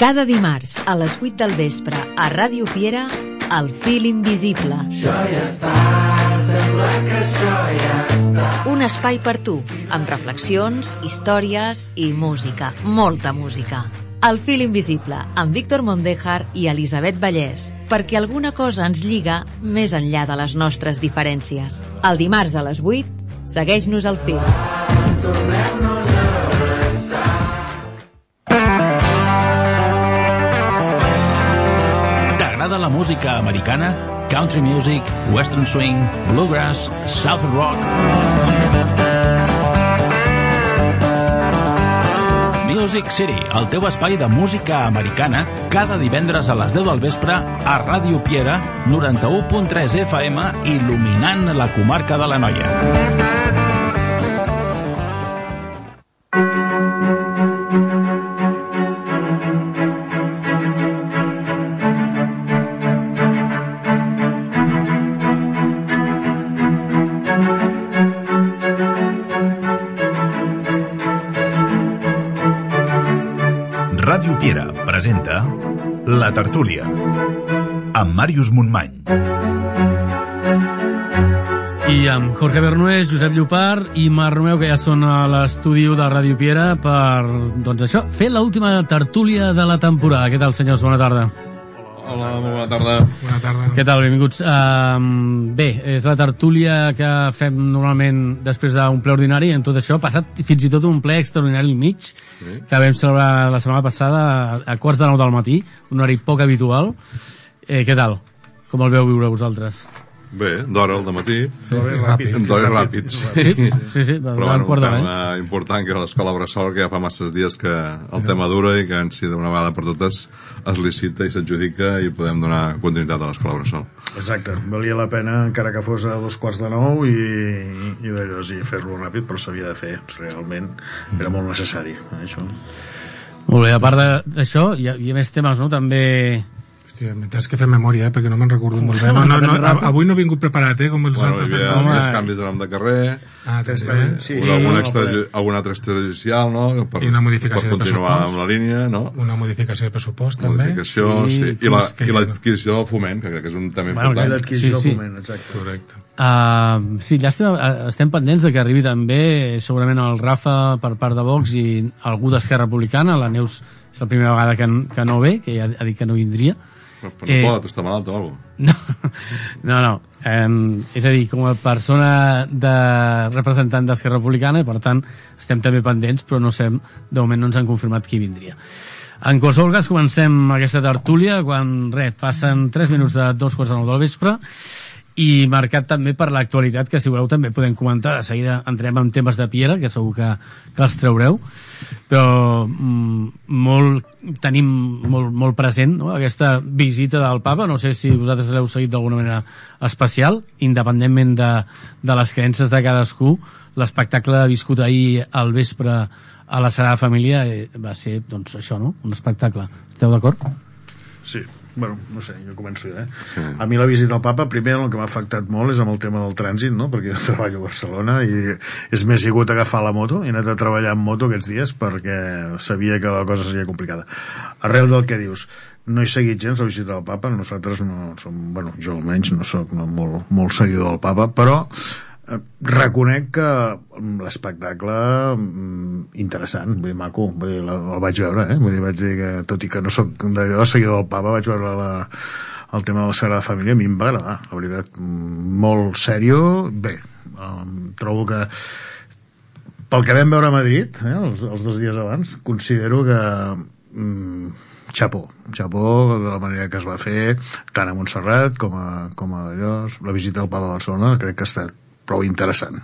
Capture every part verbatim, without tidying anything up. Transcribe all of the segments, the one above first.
Cada dimarts a les vuit del vespre a Ràdio Piera, El fil invisible. Això ja està, sembla que això ja està. Un espai per tu, amb reflexions, històries i música, molta música. El fil invisible, amb Víctor Mondéjar i Elisabet Vallès, perquè alguna cosa ens lliga més enllà de les nostres diferències. El dimarts a les vuit, segueix-nos al fil. Tornem-nos a abraçar. T'agrada la música americana? Country music, western swing, bluegrass, southern rock... Music City, el teu espai de música americana, cada divendres a les deu del vespre a Ràdio Piera, noranta-u punt tres F M, il·luminant la comarca de l'Anoia. Ràdio Piera presenta La Tertúlia amb Màrius Montmany i amb Jorge Bernués, Josep Llopart i Marc Romeu, que ja són a l'estudi de Ràdio Piera per, doncs això, fer l'última tertúlia de la temporada. Què tal, senyors? Bona tarda. Hola, bona tarda. Bona tarda. Què tal? Benvinguts. Uh, bé, és la tertúlia que fem normalment després d'un ple ordinari. En tot això ha passat fins i tot un ple extraordinari al mig, sí, que vam celebrar la setmana passada a quarts de nou del matí, un horari poc habitual. Eh, què tal? Com el veu viure vosaltres? Bé, d'hora al dematí. Ràpids. D'hora ràpids. Sí, sí, sí. Però bueno, un tema important, que és l'escola Bressol, que ja fa masses dies que el tema dura i que en si d'una vegada per totes es licita i s'adjudica i podem donar continuïtat a l'escola Bressol. Exacte, valia la pena encara que fos a dos quarts de nou i, i d'allò, sí, fer-lo ràpid, però s'havia de fer, realment era molt necessari, això. Molt bé, a part d'això hi ha, hi ha més temes, no? També... Hòstia, tens que fer memòria, eh, perquè no me'n recordo molt bé. No, no, no, avui no he vingut preparat, eh, com els bueno, altres. Hi havia tres canvis de nom de carrer, ah, tres també. Sí, una, una, extra, una altra extrajudicial, no? Per, I una modificació per continuar amb la línia, no? Una modificació de pressupost, també. Modificació, I, sí. I, la, i l'adquisició del foment, que crec que és un tema bueno, important. L'adquisició sí, sí. del foment, exacte. Correcte. Uh, sí, llàstima, estem pendents de que arribi també segurament el Rafa per part de Vox i algú d'Esquerra Republicana. La Neus és la primera vegada que, que no ve, que ja ha dit que no vindria. Però no eh, pot, està malalt o alguna cosa. No, no, no. Eh, és a dir, com a persona de representant d'Esquerra Republicana, i per tant estem també pendents, però no sé, de moment no ens han confirmat qui vindria. En qualsevol cas, comencem aquesta tertúlia quan, res, passen tres minuts de dos quarts de nou del vespre, i marcat també per l'actualitat, que si voleu també podem comentar. De seguida entrem en temes de Piera, que segur que, que els traureu, però mm, molt, tenim molt, molt present, no?, aquesta visita del Papa. No sé si vosaltres l'heu seguit d'alguna manera especial, independentment de, de les creences de cadascú. L'espectacle viscut ahir al vespre a la Sagrada Família eh, va ser, doncs, això, no?, un espectacle. Esteu d'acord? Sí. Bueno, no sé, jo començo ja, eh? Sí. A mi la visita al Papa, primer el que m'ha afectat molt és amb el tema del trànsit, no? Perquè jo treballo a Barcelona i és més sigut agafar la moto. He anat a treballar amb moto aquests dies perquè sabia que la cosa seria complicada. Arrel del que dius, no he seguit gens la visita del Papa. Nosaltres no som, bueno, jo almenys no soc no, molt, molt seguidor del Papa, però eh, reconec que l'espectacle mm, interessant, vull dir, maco, vull dir, la, el vaig veure, eh? Vull dir, vaig dir que, tot i que no soc de seguidor del Papa, vaig veure la, el tema de la Sagrada Família, a mi em va agradar, la veritat, molt sèrio. Bé, um, trobo que pel que vam veure a Madrid, eh, els, els dos dies abans, considero que mm, xapó, xapó de la manera que es va fer, tant a Montserrat com a, com a Llos. La visita al Papa a Barcelona crec que ha estat prou interessant.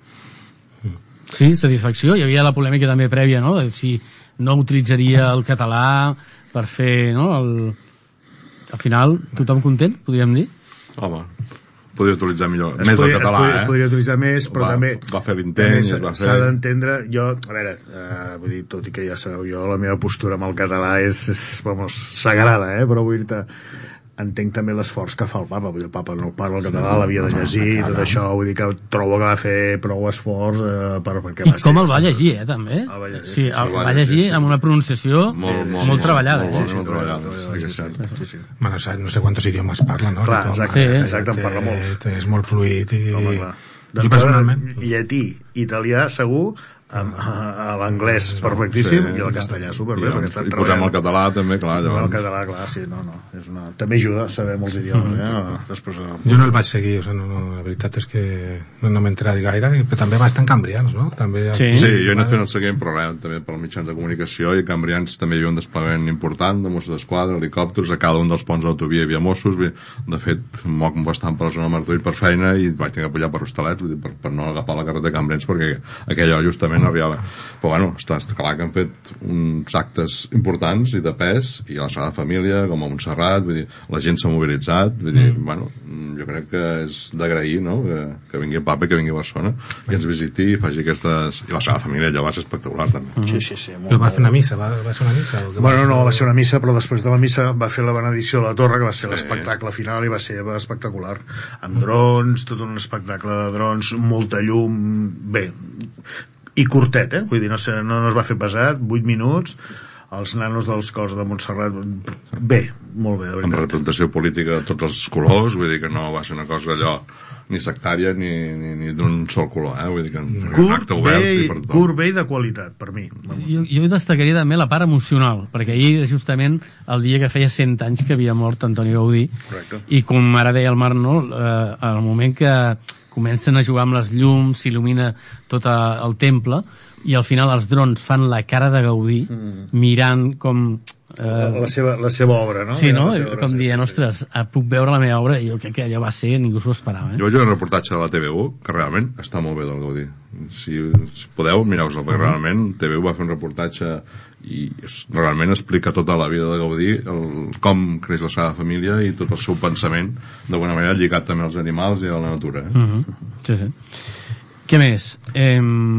Sí, satisfacció. Hi havia la polèmica també prèvia, no?, de si no utilitzaria el català per fer, no?, el... al final tothom content, podríem dir? Home, podria utilitzar millor, es més podria, el català, es podria, eh? es podria utilitzar més, però va, també va fer l'intent i es va fer... s'ha d'entendre, jo, a veure, eh, vull dir, tot i que ja sabeu, jo la meva postura amb el català és, és vamos, sagrada, eh, però vull dir-te, entenc també l'esforç que fa el papa, vull dir, el papa no parla el català, l'havia de llegir, tot això, vull dir que trobo que va fer prou esforç eh, per, perquè i com el va llegir, eh, també el va llegir, sí, sí, el sí, va sí, llegir sí, sí. amb una pronunciació Molt, molt, molt, molt treballada molt, eh? molt, molt treballada, sí, sí, sí. sí, sí. Bueno, no sé quantos idiomes parla, no? Clar, exacte, Sí. exacte, en parla molts. És molt fluid i... Home, clar. Jo personalment... Llatí, italià segur, amb, a, a l'anglès perfectíssim, Sí. i el castellà superbé, I, perquè estan i posem el català també, clar, No, el llavors català, clar, sí, no, no. És una... També ajuda a saber molts idiomes, eh? Després, eh, Jo no el vaig seguir, o sigui, no, no, la veritat és que no, no m'he enterat gaire, però també bastant cambrians, no? També Sí. Sí, jo he anat fent el seguiment, però res, també per mitjans de comunicació, i a Cambrians també hi havia un desplegament important de Mossos d'Esquadra, helicòpters, a cada un dels ponts d'autovia hi havia Mossos, vull dir, de fet, moc bastant per la zona de Martorell per feina i vaig tenir que pujar per Hostalets, vull dir, per, per no agafar la carretera de Cambrians, perquè aquella hora justament arribava. Però bueno, està, està clar que han fet uns actes importants i de pes, i a la Sagrada Família, com a Montserrat, vull dir, la gent s'ha mobilitzat, vull dir, mm. bueno, jo crec que és d'agrair, no?, que, que vingui el papa, que vingui a Barcelona, i ens visiti i faci aquestes... I la Sagrada Família allò va ser espectacular, també. Sí, sí, sí. Però va fer una missa, va, va ser una missa? O què Bueno, no, va ser una missa, però després de la missa va fer la benedicció de la torre, que va ser l'espectacle final i va ser espectacular. Amb drons, tot un espectacle de drons, molta llum... Bé, i curtet, eh? Vull dir, no, sé, no, no es va fer pesat, vuit minuts, els nanos dels cors de Montserrat, bé, molt bé, de Amb veritat. representació política de tots els colors, vull dir que no va ser una cosa allò ni sectària ni, ni, ni d'un sol color, eh? Vull dir que un Curt, acte obert bé, i per tothom. curt, bé i de qualitat, per mi. Vamos. Jo, jo destacaria també la part emocional, perquè ahir era justament el dia que feia cent anys que havia mort Antoni Gaudí. Correcte. I com ara deia el Marc, no, eh, al moment que comencen a jugar amb les llums, s'il·lumina tot el temple, i al final els drons fan la cara de Gaudí mm. mirant com... Eh, la, seva, la seva obra, no? Sí, no? Obra, Com sí, dient, sí, ostres, sí. puc veure la meva obra, i jo crec que allò va ser, ningú s'ho esperava. Eh? Jo vaig veure un reportatge de la T V U que realment està molt bé del Gaudí. Si, si podeu, mireu-vos-el, perquè realment T V U va fer un reportatge i es, realment explica tota la vida de Gaudí, el, com creix la seva família i tot el seu pensament, d'alguna manera lligat també als animals i a la natura. Eh? Uh -huh. Sí, sí. Què més? Eh...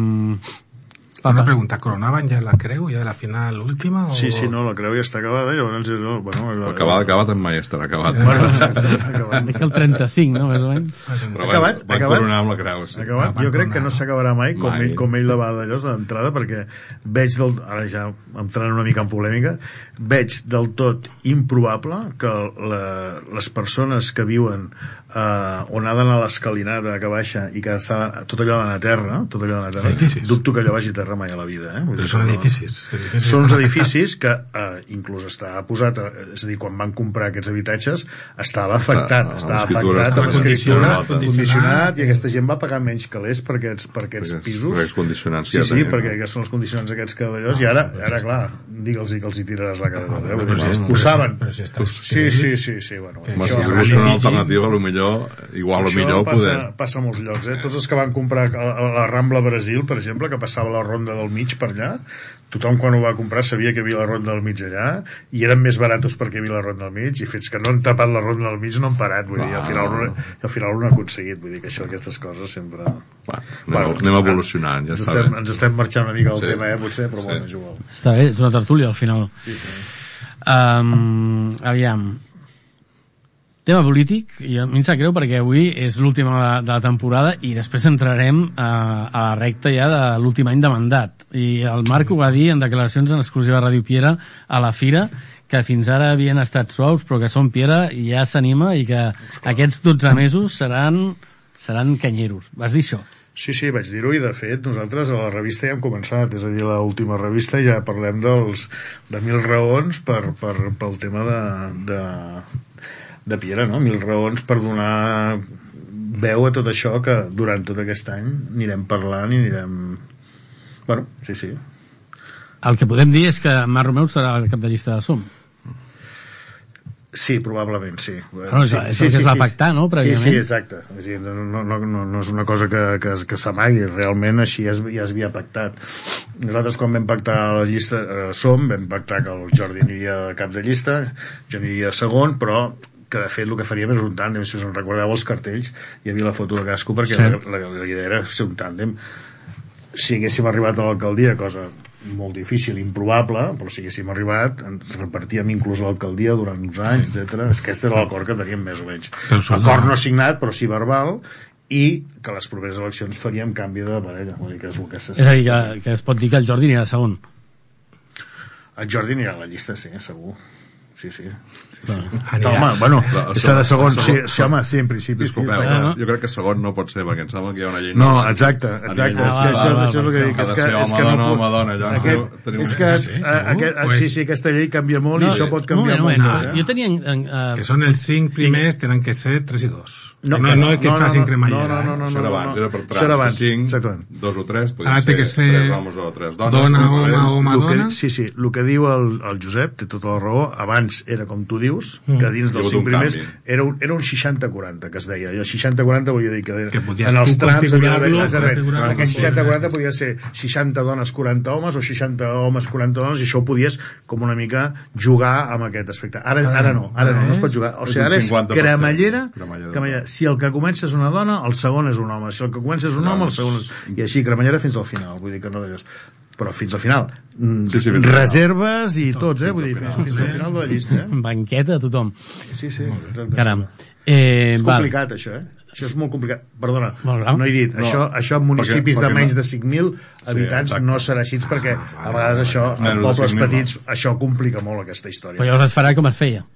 Una pregunta, ¿coronaban ya la creu, ya de la final última? O... Sí, sí, no, la creu ja està acabada, llavors... No, bueno, la... Acabat, acabat, mai estarà acabat. Bueno, acabat. És que el trenta-cinc, no?, més o menys. Però Acabat, van, van acabat. coronar amb la creu, sí. Acabat. Jo crec que no s'acabarà mai, com, Mai. ell, com ell la va d'allò d'entrada, perquè veig del... Ara ja entrant una mica en polèmica, veig del tot improbable que la, les persones que viuen eh, on ha d'anar l'escalinata que baixa i que s'ha, tot allò d'anar a terra, tot allò d'anar a terra, Edificis. dubto que allò vagi a terra mai a la vida. Eh? Vull Però dir, són no- edificis. edificis. Són uns edificis que eh, inclús està posat, eh, és a dir, quan van comprar aquests habitatges estava afectat, Està- estava l'escriptura afectat amb està l'escriptura, condicionat. condicionat, i aquesta gent va pagar menys calés per aquests, per aquests Per aquests- pisos. per aquests condicionants Sí, que ja sí, tenien, perquè no? aquests són els condicionants aquests que d'allò, i ara, ara clar, digue'ls que els hi tiraràs la cara. Eh? Vull dir, però sí, ho però saben. però sí està Sí, sí, sí, sí, bueno. Home, això- si es busca una alternativa, a lo millor, igual a lo això millor passa, poder... passa a molts llocs, eh? Tots els que van comprar a a la Rambla Brasil, per exemple, que passava la ronda del mig per allà, tothom quan ho va comprar sabia que hi havia la ronda del mig allà, i eren més baratos perquè hi havia la ronda del mig, i fins que no han tapat la ronda del mig no han parat, vull dir, i al final, no, al final ho han aconseguit, vull dir que això, aquestes coses sempre... Va, anem, anem evolucionant, ja ens està estem, bé. ens estem marxant una mica del Sí. tema, eh, potser, però Sí. bueno, és igual. Està bé, és una tertúlia al final. Sí, sí. Um, aviam. Tema polític, i a mi em sap greu perquè avui és l'última de, de la temporada i després entrarem a, a la recta ja de l'últim any de mandat. I el Marc ho va dir en declaracions en exclusiva a Ràdio Piera a la Fira, que fins ara havien estat suaus, però que Som Piera ja s'anima i que aquests dotze mesos seran, seran canyeros. Vas dir això? Sí, sí, vaig dir-ho, i de fet nosaltres a la revista ja hem començat, és a dir, l'última revista ja parlem dels, de mil raons per, per, pel tema de, de, de Piera, no? Mil raons per donar veu a tot això que durant tot aquest any anirem parlant i anirem... Bueno, sí, sí. El que podem dir és que Marc Romeu serà el cap de llista de Som. Sí, probablement, sí. Bueno, sí, és el que es va pactar, no, prèviament? Sí, sí, exacte. És a dir, no, no, no, no és una cosa que, que, que s'amagui, realment així es, ja es havia pactat. Nosaltres quan vam pactar la llista eh, Som, vam pactar que el Jordi aniria de cap de llista, jo aniria segon, però que de fet el que faríem és un tàndem. Si us en recordeu els cartells, hi havia la foto de casco perquè sí. la, la, la idea era ser un tàndem. Si haguéssim arribat a l'alcaldia, cosa molt difícil, improbable, però si haguéssim arribat ens repartíem inclús l'alcaldia durant uns anys, sí. etcètera. Aquest era l'acord que teníem més o menys. Acord no signat, però sí verbal, i que les properes eleccions faríem canvi de parella. Vull dir que és el que és a dir, que, que es pot dir que el Jordi anirà segon. El Jordi anirà a la llista, sí, segur. Sí, sí. Bueno, no, home, bueno, és de segon, sí, sí, home, sí, en principi sí, està clar. No? Jo crec que segon no pot ser, perquè em sembla que hi ha una llei no, exacte, exacte, és que això, això és el que dic, és que, és que no pot, home, dona, allò, aquest, és que, aquest, sí, sí, aquesta llei canvia molt i això pot canviar molt. Jo tenia... Que són els cinc primers, tenen que ser tres i dos. No, no, no que facin cremallera. No, no, no, no, no, abans, era per trams de cinc, dos o tres, podria ser tres homes o tres dones. Dona, home, home, dona. Sí, sí, el que diu el Josep, té tota la raó, abans era com tu dius, que dins dels cinc primers era un, era un seixanta quaranta que es deia, i el seixanta quaranta volia dir que, que en els trams aquest seixanta quaranta podia ser seixanta dones, quaranta homes, o seixanta homes, quaranta dones, i això ho podies com una mica jugar amb aquest aspecte. Ara, ara no, ara no, no es pot jugar, o sigui, ara és cremallera, cremallera. Si el que comença és una dona, el segon és un home, si el que comença és un home, el segon és... i així, cremallera fins al final, vull dir que no és... però fins al final sí, sí, reserves i tots, eh? Vull dir, fins, fins al final de la llista, eh? Banqueta a tothom. Sí, sí. Caram. Eh, és complicat, val. Això, eh? Això és molt complicat. Perdona, no he dit. No. Això, això en municipis perquè, perquè de menys no. de cinc mil habitants sí, no serà així, perquè a vegades això, en pobles petits, això complica molt aquesta història. Però llavors es farà com es feia.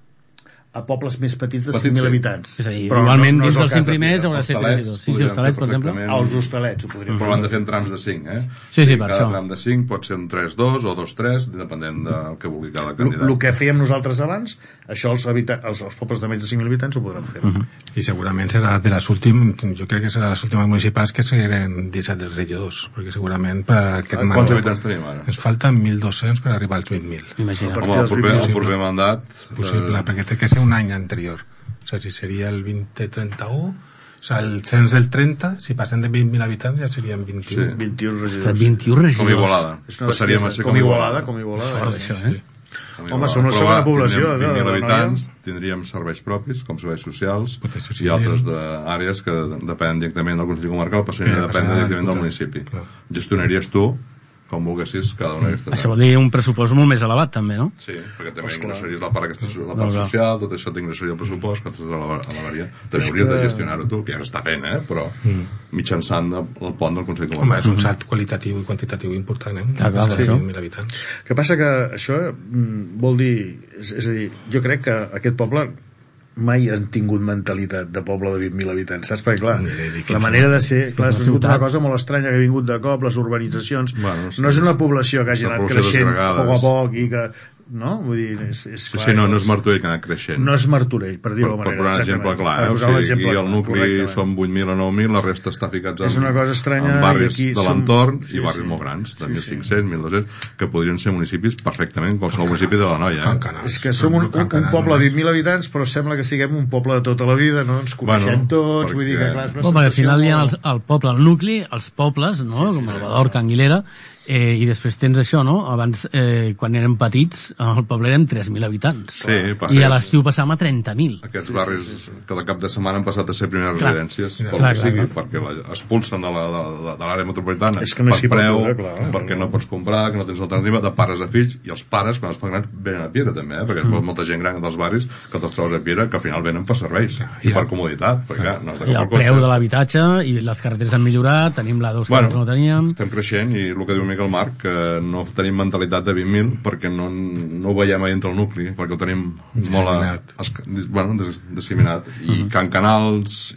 A pobles més petits de cinc mil habitants. És a dir, però igualment no, no dins dels cinc primers haurà de ser tres i dos. Sí, sí, hostalets, per exemple. Els hostalets ho podríem fer. Però han de fer en trams de cinc, eh? Sí, sí, per cada això. Cada tram de cinc pot ser un tres dos o dos tres, depenent del que vulgui cada candidat. El que fèiem nosaltres abans, això els, habita els, els pobles de menys de cinc mil habitants ho podran fer. Uh -huh. I segurament serà de les últimes, jo crec que serà les últimes municipals que seguiran disset regidors, perquè segurament per aquest mandat... Quants habitants tenim ara? Ens falten mil dos-cents per arribar als vint mil. Imagina't. Home, el proper, el proper mandat... Possible, eh... perquè té que ser un any anterior. O sigui, si seria el vint trenta-u, o sigui, el cens del trenta, si passem de vint mil habitants ja serien vint-i-u. Sí. vint-i-u regidors. vint-i-u regidors. Com Igualada. Passaríem a ser com Igualada. Com Igualada, com això, eh? Home, som una segona població. vint mil habitants, tindríem serveis propis, com serveis socials, i altres d'àrees que depenen directament del Consell Comarcal, passarien a dependre directament del municipi. Gestionaries tu, com volguessis, cada una d'aquestes. Això vol dir un pressupost molt més elevat, també, no? Sí, perquè també ingressaries la part, aquesta, la part social, tot això t'ingressaria el pressupost, que elevaria. També hauries de gestionar-ho tu, que ja s'està fent, eh? Però mitjançant el pont del Consell Comarcal. Home, és un salt qualitatiu i quantitatiu important, eh? Clar, clar, això. vint mil habitants. Que passa que això vol dir... És, és a dir, jo crec que aquest poble mai han tingut mentalitat de poble de vint mil habitants, saps? Perquè, clar, la manera de ser... Clar, és una cosa molt estranya que ha vingut de cop, les urbanitzacions... Bueno, sí. No és una població que hagi anat creixent a poc a poc i que... No? Vull dir, és, és clar... Sí, sí, no, no és Martorell que ha anat creixent. No és Martorell, per dir-ho de manera. Per posar un exemple clar, eh? O sigui, aquí el nucli són vuit mil o nou mil, la resta està ficats en, és una cosa estranya, en barris de l'entorn i barris molt grans, de mil cinc-cents, mil dos-cents, que podrien ser municipis perfectament, qualsevol municipi de la Noia. Eh? És que som un, un, un poble de vint mil habitants, però sembla que siguem un poble de tota la vida, no? Ens coneixem tots, vull dir que clar, és una sensació... Al final hi ha el, el poble, el nucli, els pobles, no? Com el Bador, Can Guilera, Eh, i després tens això, no? Abans, eh, quan érem petits, el poble érem tres mil habitants. Sí, i a l'estiu passàvem a trenta mil. Aquests barris sí, sí, sí. cada cap de setmana han passat a ser primeres clar. residències, sí, pel clar, que sigui, clar, clar. perquè la, expulsen de l'àrea metropolitana és que no per preu, poder, clar, perquè no pots comprar, que no tens alternativa, de pares a fills, i els pares, quan es fan grans, venen a Piera també, eh? perquè mm. molta gent gran dels barris que te'ls trobes a Piera, que al final venen per serveis, ja, i per comoditat, perquè clar, no has de comprar el preu de l'habitatge, i les carreteres han millorat, tenim l'A dos que bueno, no teníem. Estem creixent, i el que diu Miquel Marc, que no tenim mentalitat de vint mil perquè no, no ho veiem a dintre el nucli, perquè ho tenim molt a, es, bueno, des, disseminat i uh-huh. Can Canals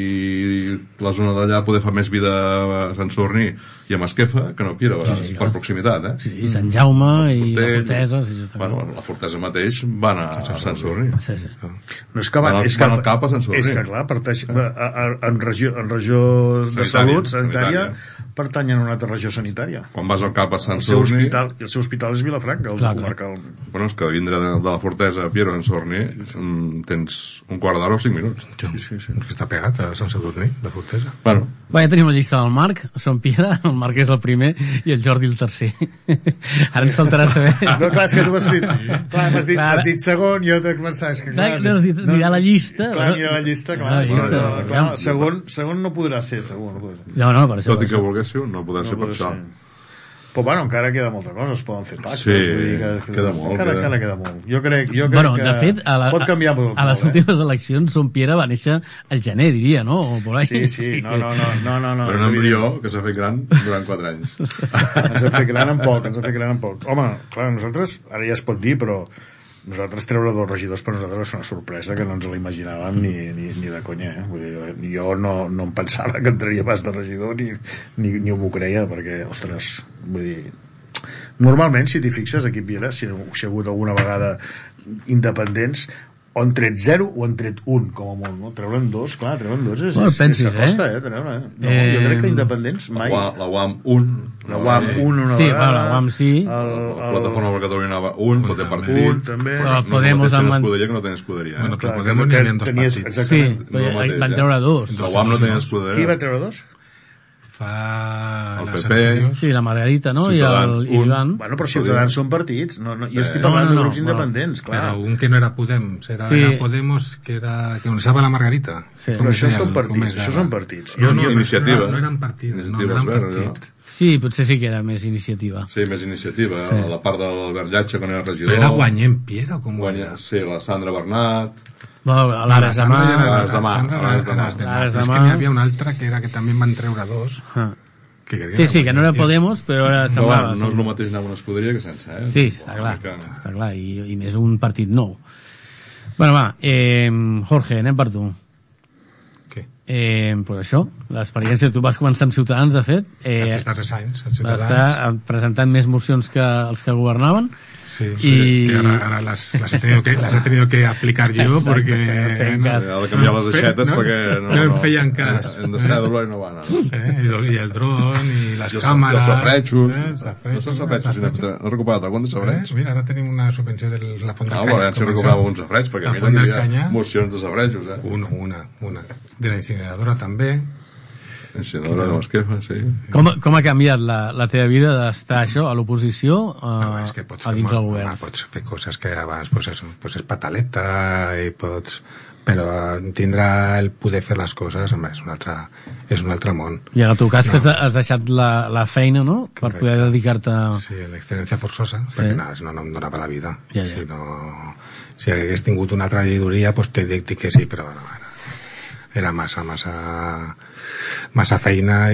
i la zona d'allà poder fer més vida a Sant Sorní i a Masquefa que no a Piera, sí, sí, per proximitat, eh? Sí, i Sant Jaume i la Fortesa, sí, bueno, la Fortesa mateix van a, a Sant Sorní. Sí, sí. No és que van, van, és que, van al cap a Sant Sorní. És que clar, parteix, a, a, en regió, en regió de sanitària, salut sanitària, sanitària pertanyen a una altra regió sanitària. Quan vas al cap a Sant el seu Sorní... Hospital, el seu hospital és Vilafranca, el clar, comarcal. Bueno, és que vindre de, de la Fortesa a Piera o Sant Sorní tens un quart d'hora o cinc minuts. Sí, sí, sí. Que està pegat a Sant Sadurní, la Fortesa. Bueno. Va, ja tenim la llista del Marc, som Piera, el Marc és el primer i el Jordi el tercer. Ara ens faltarà saber... No, clar, és que tu m'has dit, clar, m'has dit, m'has dit segon, jo t'he pensat que clar... No, no, no, mirar la llista... Clar, mirar la llista, clar, la llista, no, no, clar, segon, segon no podrà ser, segon no podrà ser. No, no, per això. Tot i que volguéssiu, no podrà ser per això. Però bueno, encara queda molta cosa, es poden fer pactes. Sí, vull dir que, queda molt, encara, queda. encara queda molt. Jo crec, jo crec Bueno, que de fet, a, la, pot canviar molt. a les molt, últimes eleccions Son Piera va néixer al gener, diria, no? O por ahí. Sí, sí, no, no, no, no, no, no Però un embrió que s'ha fet gran durant quatre anys. ens ha fet gran en poc, ens ha fet gran en poc. Home, clar, nosaltres, ara ja es pot dir, però nosaltres treure dos regidors per nosaltres va ser una sorpresa que no ens l'imaginàvem ni, ni, ni de conya, eh? Vull dir, jo no, no em pensava que entraria pas de regidor ni, ni, ni m'ho creia, perquè, ostres, vull dir, normalment, si t'hi fixes, aquí Viera, si, si ha hagut alguna vegada independents, o han tret zero o han tret un, com a molt, no? Treure'n dos, clar, treure'n dos és, bueno, és, pensis, és costa, eh? eh? Treure, eh? No, eh... Jo crec que independents mai... La, la U A M un. La U A M un una sí, vegada. bueno, la U A M sí. El, el... La Plataforma per Catalunya un, pot ter partit. Un, també. Però No, Podemos no amb... tens escuderia que no tens escuderia. Eh? Bueno, Clar, però Podemos n'hi havia dos tenies- partits. Sí, exactament. però No mateix, van eh? treure dos. La U A M no tenia Qui escuderia. va treure dos? Fa... El les P P. anteriors. Sí, la Margarita, no? Ciutadans, I el i un. Ivan. Bueno, però Ciutadans són partits. No, no, jo Sí. estic No, parlant no, no, de grups no. independents, clar. Però un que no era Podemos, era, Sí. era Podemos, que era que on estava la Margarita. Sí. Però Com es això deia són el- partits, com es això deia? són partits. No, no, Iniciativa. No, no eren partides, no, no Iniciatives eren verdes, partit. Sí, potser sí que era més iniciativa. Sí, més iniciativa. Sí. La part de l'Albert Llatxa, quan era regidor. Però era Guanyem Piera, com Guanya, sí, la Sandra Bernat. Bueno, a l'Ares demà... Ara és demà, Sandra, ara és demà. ara és demà. Ara és Però és demà. que n'hi havia una altra que era que també en van treure dos. Ah. Que crec Sí, sí, que no era Guanyem Piera. Podemos, però era, Però semblava... bueno, no és el mateix anar a una escuderia que sense, eh? Sí, està clar, Americana. està clar, i, i més un partit nou. Bueno, va, eh, Jorge, anem per tu. Què? Eh, pues això, l'experiència, tu vas començar amb Ciutadans, de fet, eh, Els darrers anys, els vas ciutadans. estar presentant més mocions que els que governaven, Sí, I- sí, que ara, ara las, las, he tenido que, las he tenido que aplicar yo Exacte, porque feien no, cas. Ha de canviar les aixetes no, perquè no em feien cas. Hem de cèdula i no van. No? eh, i, el, i el dron i les I els, càmeres, i els safretxos. eh, No safretxos, són safretxos, sinó que has recuperat algun de eh, safretx? mira, ara tenim una subvenció de la Font del Ah, Canyar. bueno, si recuperava alguns safretx, perquè a La mi Font també del hi havia Canyar. mocions de safretxos, eh? Una, una, una. De la incineradora també. Ensinadora de Masquefa, sí. com, com ha canviat la, la teva vida d'estar això a l'oposició a, No, és que pots a fer, dins molt, del govern? home, pots fer coses que abans pues, és, pues és pataleta i pots... però tindrà el poder fer les coses, home, és un altre, és un altre món. I en el teu cas que No. has, has deixat la, la feina, no?, per Correcte. poder dedicar-te a... Sí, l'excedència forçosa, Sí. perquè no, no, no em donava la vida. Ja, ja. Si, no, si hagués tingut una traïdoria, pues te dic que sí, però bueno, bueno, era massa, massa, massa feina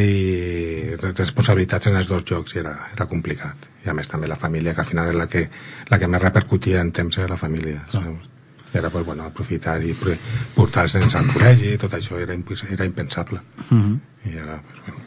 i responsabilitats en els dos jocs i era, era complicat. I a més també la família, que al final és la que, la que més repercutia en temps era la família. Saps? I era pues, bueno, aprofitar i portar els nens al col·legi, tot això era, impens era impensable. Mhm. I ara, pues, bueno,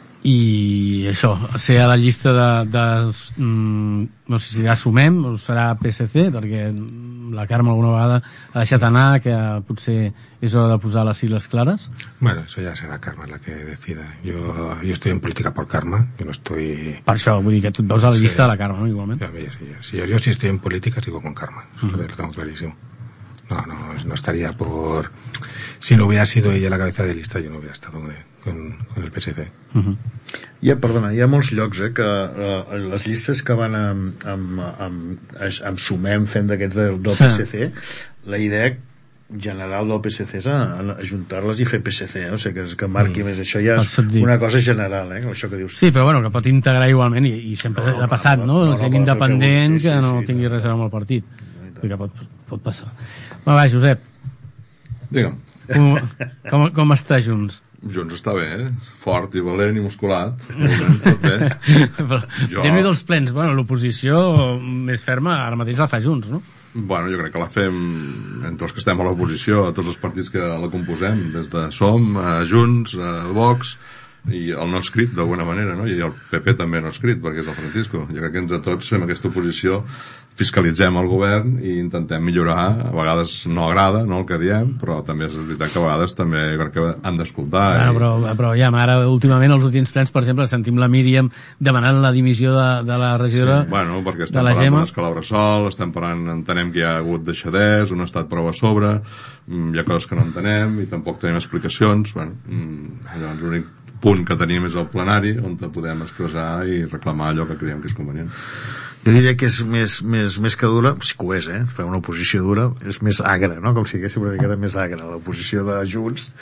I això, ser a la llista de, de mm, no sé si serà Sumem o serà P S C, perquè la Carme alguna vegada ha deixat anar que potser és hora de posar les sigles clares. bueno, eso ya será Karma la que decida. Yo, yo estoy en política por Karma, yo no estoy... Per això, vull dir que tu et veus a la Sí. llista de la Carme, no?, igualment. Yo, yo, yo, si yo, yo si estoy en política sigo con Karma, eso lo tengo clarísimo. No, no, no estaría por... Si no hubiera sido ella la cabeza de lista, yo no hubiera estado con, con, con el P S C. Uh -huh. Hi ha, perdona, hi ha molts llocs eh, que eh, les llistes que van amb, amb, amb, amb Sumem fent d'aquests del, del Sí. P S C, la idea general del P S C és ajuntar-les i fer P S C, eh? O sigui, que, que marqui mm. més. Això ja és Això et dic. una cosa general, eh? Això que dius. Sí, però bueno, que pot integrar igualment i, i sempre No, no, ha passat, no? no, no, no, Gent no, independent sí, sí, que no sí, tingui no. res a veure amb el partit. Vull dir que pot, pot passar. Va, va, Josep, Digue'm, com, com, com està Junts? Junts està bé, eh? Fort i valent i musculat. Tot bé. Però, Jo- déu-n'hi dels plens. Bueno, l'oposició més ferma ara mateix la fa Junts, no? Bueno, jo crec que la fem entre els que estem a l'oposició, a tots els partits que la composem, des de Som, a Junts, a Vox, i el no escrit, d'alguna manera, no? I el P P també no escrit, perquè és el Francisco. Jo crec que entre tots fem aquesta oposició, fiscalitzem el govern i intentem millorar. A vegades no agrada, no, el que diem, però també és veritat que a vegades també crec que han d'escoltar. Bueno, i... però, però ja, ara últimament els últims plens, per exemple, sentim la Míriam demanant la dimissió de, de la regidora Sí, bueno, perquè de estem la parlant Gemma. d'un escala bressol, estem parlant, entenem que hi ha hagut deixadès, un estat prou a sobre, mm, hi ha coses que no entenem i tampoc tenim explicacions. Bueno, mm, llavors l'únic punt que tenim és el plenari, on podem expressar i reclamar allò que creiem que és convenient. Jo diria que és més, més, més que dura, sí que ho és, eh? Fer una oposició dura és més agra, no? Com si diguéssim una miqueta més agra. L'oposició de Junts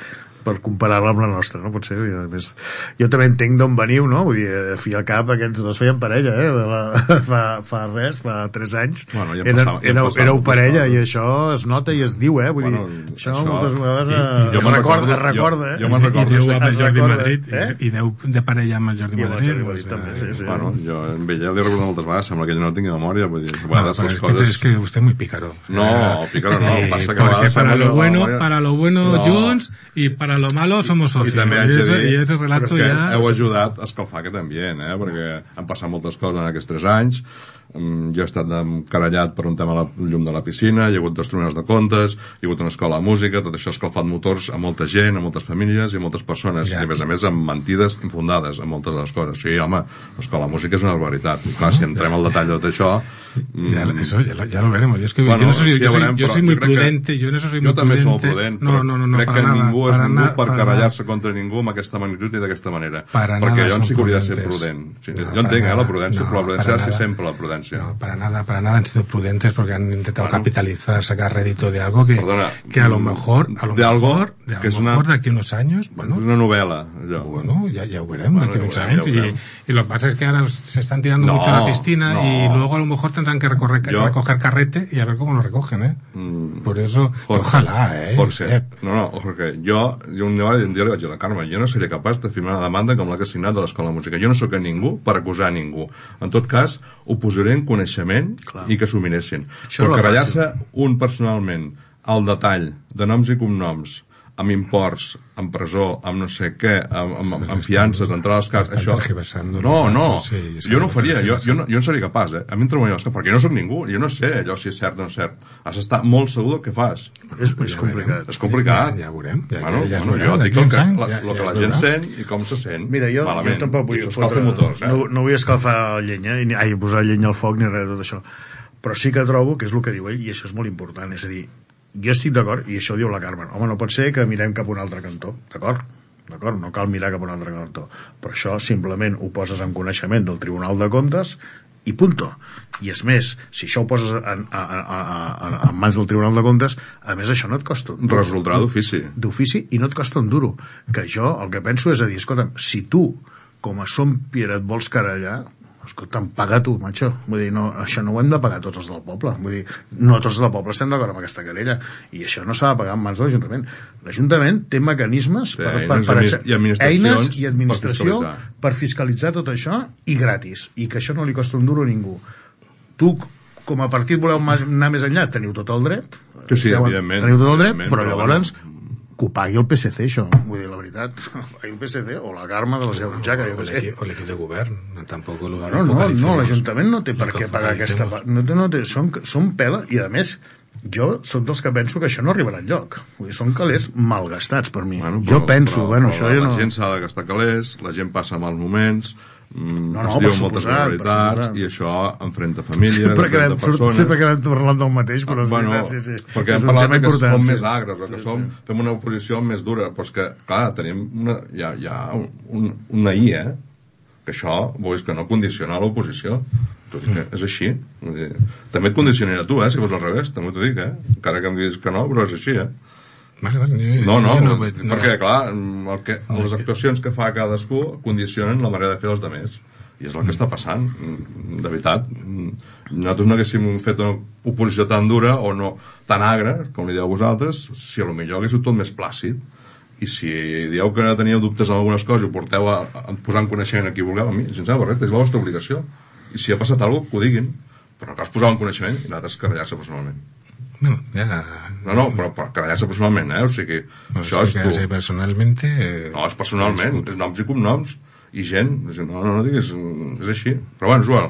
per comparar-la amb la nostra, no? Potser, i a més, jo també entenc d'on veniu, no? Vull dir, a fi al cap aquests dos feien parella, eh? La, fa, fa res, fa tres anys bueno, ja eren, passava, ja éreu, passava, éreu parella passava. I això es nota i es diu, eh? Vull bueno, dir, això, això moltes vegades i, i es recorda, es recorda, eh? Jo, jo me'n recordo. I deu amb el es Jordi recorda, Madrid, eh? i deu de parella amb el Jordi I amb el Madrid. Jordi Madrid també, sí, sí. Bueno, jo amb ella l'he recordat moltes vegades, sembla que ella no tingui memòria, vull dir, a No, vegades pero les es, que, coses... es que usted es muy pícaro. No, pícaro no, Sí, passa que a porque vegades para sembla lo que bueno, la memòria- para lo bueno No. Junts y para lo malo somos I socios. també haig I de ese, dir, y ese relato però és que ja... heu ajudat a escalfar aquest ambient, eh? Perquè han passat moltes coses en aquests tres anys. Jo he estat encarallat per un tema a la llum de la piscina, hi ha hagut dos tribunals de comptes, hi ha hagut una escola de música, tot això ha escalfat motors a molta gent, a moltes famílies i a moltes persones, Ja. i a més a més amb mentides infundades en moltes de les coses. Sí, home, l'escola de música és una barbaritat. I clar, si entrem al detall de tot això... Ya, eso ya lo, ya lo veremos. Yo es que Bueno, yo, no soy, sí, yo, soy, veurem, yo però soy muy jo crec que- prudente, yo en eso soy jo muy també prudente. soc molt prudent, no, però no, no, no, crec para que nada, ningú és para ningú nada, per para carallar-se contra ningú amb aquesta magnitud i d'aquesta manera. Para perquè nada jo en son sí que hauria de ser prudentes. prudent. Sí, No, jo entenc, para eh, la nada. prudència, No, però la prudència para ha de ser nada. sempre la prudència. No, para nada, para nada han sido prudentes porque han intentado Bueno. capitalizar, sacar rédito de algo que, Perdona, que a lo mejor, a lo de algo mejor, de, a que lo és una- mejor de aquí a unos años, És bueno, una novel·la, allò. bueno, ya, ya veremos, Bueno, de aquí a unos ya años. veremos, ya veremos. Y, y lo que pasa es que ahora se están tirando No, mucho a la piscina no. y luego a lo mejor tendrán que recorrer, Yo- recoger carrete y a ver cómo lo recogen, ¿eh? Mm. Por eso, Jorge, ojalá, ¿eh? Jorge, Josep. no, no, Jorge, jo, jo un dia, un dia li vaig dir a la Carme, jo no seria capaç de firmar una demanda com la que he signat de l'Escola de Música. Jo no sóc a ningú per acusar a ningú. En tot cas, ho posaré en coneixement Clar. i que s'ho miressin. Això Però és la carallar-se un personalment al detall de noms i cognoms, amb imports, amb presó, amb no sé què, amb, amb, amb fiances, entrar a les cases, Estan això... tergiversant, No, no, sí, sí, jo no ho faria, jo, tergiversant. jo, no, jo no seria capaç, eh? A mi em trobaria les cases, perquè jo no sóc ningú, jo no sé allò si és cert o no és cert. Has d'estar molt segur del que fas. És, Pues és ja complicat. És complicat. Ja, ja veurem. Ja, bueno, ja, ja es bueno, veurà. jo dic D'aquí el uns que, anys la, ja- el ja que la es gent veurà. sent i com se sent. Mira, jo, malament. jo tampoc vull, I s'escalfa fotre- motors, eh? no, no vull escalfar llenya, i ni, ai, posar llenya al foc ni res de tot això. Però sí que trobo que és el que diu ell, i això és molt important, és a dir, jo estic d'acord, i això ho diu la Carmen, home, no pot ser que mirem cap a un altre cantó, d'acord? D'acord? No cal mirar cap a un altre cantó. Però això simplement ho poses en coneixement del Tribunal de Comptes i punto. I és més, si això ho poses en, a, a, a, a, en mans del Tribunal de Comptes, a més això no et costa un duro. Resoldrà d'ofici. D'ofici i no et costa un duro. Que jo el que penso és a dir, escolta'm, si tu com a Som Piera et vols carallar, escolta'm, paga tu, macho. Vull dir, no, això no ho hem de pagar tots els del poble. Vull dir, no tots els del poble estem d'acord amb aquesta querella. I això no s'ha de pagar en mans de l'Ajuntament. L'Ajuntament té mecanismes Té per, per, eines per, i administracions eines i per administració fiscalitzar. per fiscalitzar tot això i gratis. I que això no li costa un duro a ningú. Tu, com a partit, voleu anar més enllà? Teniu tot el dret. Sí, sí, Esteu- evidentment, Teniu tot el dret, evidentment, però però llavors bueno. que ho pagui el P S C, això. Vull dir, la veritat. Pagui el P S C o la Carme de la seva butxaca, jo O què el sé. equi- o el equipo de govern, tampoco lo No, no, no, no l'Ajuntament no té per No què pagar aquesta... focalicemos. pa- No, té- no té, són, són pela, i a més, jo sóc dels que penso que això no arribarà enlloc. Vull dir, són calés malgastats per mi. Bueno, jo penso, però, bueno, però això la, ja la no... gent s'ha de gastar calés, la gent passa mals moments, mm, No, no, es per diuen moltes suposat, per realitats suposat. i això enfrenta famílies, Sempre que enfrenta vam, surt, persones. sempre que vam parlant del mateix, però és bueno, veritat, sí, sí. perquè és hem un parlat tema que important, som sí. més agres o que Sí, som, sí. fem una oposició més dura, però és que, clar, tenim una, hi ha, hi ha un, una I, eh? Que això, vols que no condiciona l'oposició. T'ho dic que és així. Vull dir, també et condicionaria tu, eh? Si fos al revés, també t'ho dic, eh? Encara que em diguis que no, però és així, eh? Vale, vale, yo- No, no, yo no veig- no. perquè, clar, el que, les actuacions que fa cadascú condicionen la manera de fer els demés. I és el que està passant, de veritat. Nosaltres no haguéssim fet una oposició tan dura o no tan agra, com li dieu vosaltres, si a lo millor hagués sigut tot més plàcid. I si dieu que teníeu dubtes en algunes coses i ho porteu a, a posar en coneixement a qui vulgueu, a mi, sense barret, és la vostra obligació. I si ha passat alguna cosa, que ho diguin. Però no cal posar en coneixement i l'altre és carallar-se personalment. Bueno, ya... No, no, però, però carallar-se personalment, eh? O sigui, No, això és que tu. hace personalmente... eh, No, és personalment, és noms i cognoms i gent, no, no, no diguis, és així. Però bueno, Joel,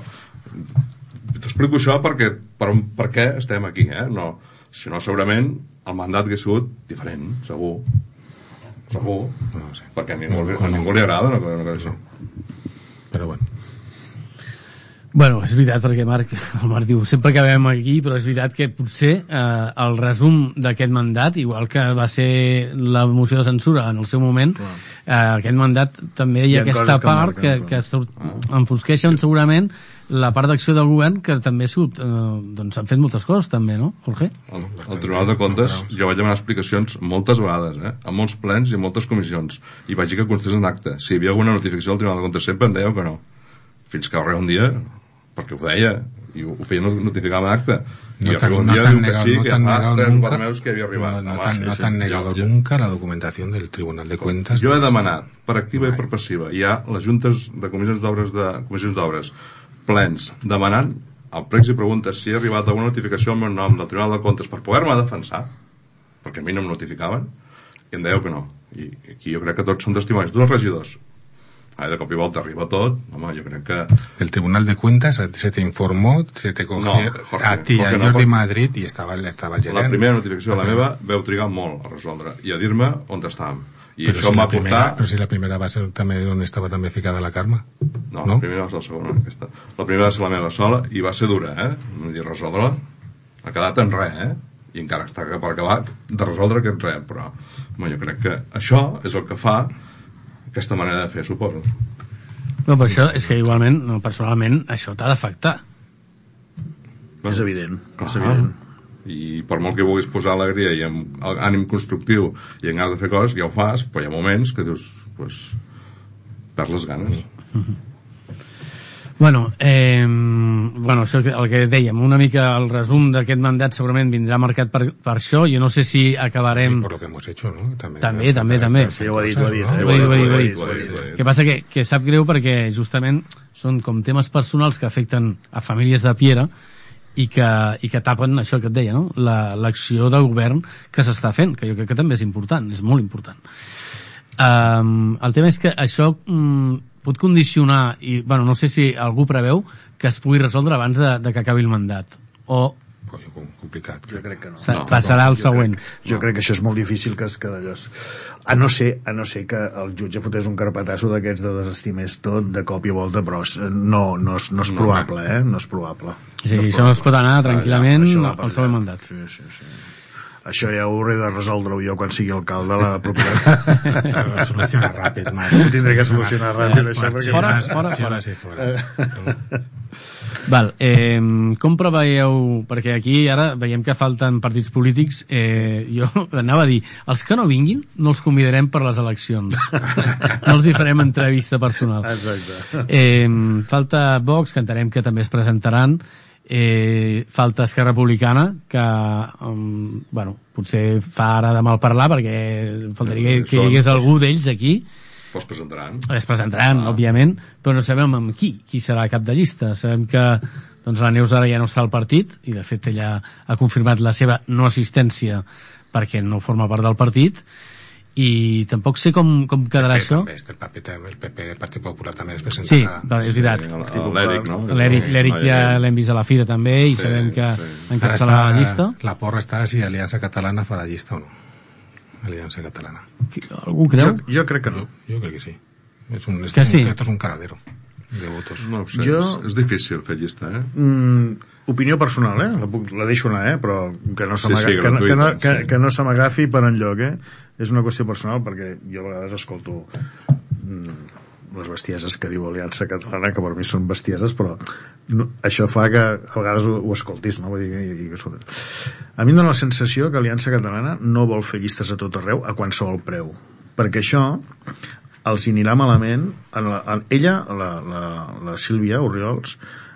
t'explico això perquè, per, per què estem aquí, eh? No, si no, segurament el mandat que ha sigut diferent, segur. Segur. No sé. Perquè a ningú, a ningú li agrada una cosa, una cosa així. Pero bueno. Bueno, és veritat, perquè Marc, el Marc diu, sempre acabem aquí, però és veritat que potser eh, el resum d'aquest mandat, igual que va ser la moció de censura en el seu moment, eh, aquest mandat també hi ha, Hi ha aquesta coses que part marquen, que, clar. que surt, enfosqueixen segurament la part d'acció del govern, que també ha sigut, eh, doncs han fet moltes coses també, no, Jorge? El, el Tribunal de Comptes, jo vaig demanar explicacions moltes vegades, eh? A molts plens i a moltes comissions, i vaig dir que constés en acte. Si hi havia alguna notificació del Tribunal de Comptes sempre em dèieu que no, fins que va arribar un dia, perquè ho deia, i ho, ho feia notificar en acte, no y arriba un día digo que sí, que fa tres o quatre mesos que havia arribat. No, no, no, no t'han negado nunca la documentación del Tribunal de Cuentas. Jo he demanat, per activa i per passiva, hi ha les juntes de comissions d'obres, de comissions d'obres, plens, demanant al plecs i preguntes si ha arribat alguna notificació al meu nom del Tribunal de Comptes per poder-me defensar, perquè a mi no em notificaven, i em dèieu que no. I aquí jo crec que tots són testimonis dels regidors. Ay, de cop i volta arriba tot, home, jo crec que... El Tribunal de Cuentas se te informó, se te cogió no, Jorge, a ti, Jorge, a no, Jordi Madrid, i estava, estava el gerent. La primera notificació, la meva, veu trigar molt a resoldre i a dir-me on estàvem. I però això si em va primera, portar... Però si la primera va ser també on estava també ficada la Carme. No, no? La primera va ser la segona. Aquesta. La primera va ser la meva sola i va ser dura, eh? Vull dir, resoldre ha quedat en res, eh? I encara està per acabar de resoldre aquest res, però home, jo crec que això és el que fa aquesta manera de fer, suposo. No, per això és que igualment, no, personalment, això t'ha d'afectar. És evident, és evident. I per molt que vulguis posar alegria i amb ànim constructiu i en ganes de fer coses, ja ho fas, però hi ha moments que dius, pues, perds les ganes. Mm-hmm. Bueno, eh, bueno, això el que dèiem, una mica el resum d'aquest mandat segurament vindrà marcat per, per això. Jo no sé si acabarem... I per lo que hemos hecho, ¿no? També, també, també. també. Sí, ho ha dit, ho ha dit. Ho ha dit, ho ha dit, ho ha dit. Que passa que, que sap greu perquè justament són com temes personals que afecten a famílies de Piera i que, i que tapen això que et deia, no? La, l'acció de govern que s'està fent, que jo crec que també és important, és molt important. Um, el tema és que això um, pot condicionar, i bueno, no sé si algú preveu que es pugui resoldre abans de, de que acabi el mandat, o complicat. Jo crec que no. no passarà al següent. Crec, jo crec que això és molt difícil que es quedi allò. A no ser, a no ser que el jutge fotés un carpetasso d'aquests de desestimés tot de cop i volta, però no, no, és, no és probable, eh? No és probable. Sí, no és això no es pot anar tranquil·lament ja, al següent mandat. Sí, sí, sí. Això ja ho hauré de resoldre jo quan sigui alcalde de la propietat. Soluciona ràpid, Mario. Ho tindré que solucionar ràpid, això. Perquè... Fora, fora, fora. Sí, fora. Val, eh, com preveieu, perquè aquí ara veiem que falten partits polítics, eh, jo anava a dir, els que no vinguin no els convidarem per les eleccions. No els hi farem entrevista personal. Exacte. Eh, falta Vox, que entenem que també es presentaran. Eh, falta Esquerra Republicana, que um, bueno, potser fa ara de mal parlar perquè faltaria que, que hi hagués algú d'ells aquí. Es presentaran. Es presentaran, ah. òbviament, però no sabem amb qui, qui serà cap de llista. Sabem que doncs, la Neus ara ja no està al partit, i de fet ella ha confirmat la seva no assistència perquè no forma part del partit, i tampoc sé com, com quedarà P P, això. També, el, P P, el P P, el Partit Popular també es presentarà. Sí, doncs, és veritat. Sí, l'Eric, no? L'Eric, l'Eric ja l'hem vist a la fira també, i sí, sabem que sí. encapçalarà la llista. La porra està si Aliança Catalana farà llista o no. Aliança Catalana. Algú creu? Jo, jo crec que no. Jo, jo crec que sí. És un, que sí? Esto és un cagadero de votos. No ho sé, jo... és, és difícil fer llista, eh? Mm, opinió personal, eh? La, puc, la deixo anar, eh? Però que no se sí, sí, que, que, no, que, sí. que no se m'agafi per enlloc, eh? És una qüestió personal, perquè jo a vegades escolto mm, les bestieses que diu Aliança Catalana, que per mi són bestieses, però no, això fa que a vegades ho, ho escoltis, no? Vull dir, i, i, a mi em dóna la sensació que Aliança Catalana no vol fer llistes a tot arreu a qualsevol preu, perquè això els anirà malament. En la, en ella, la, la, la Sílvia Orriols,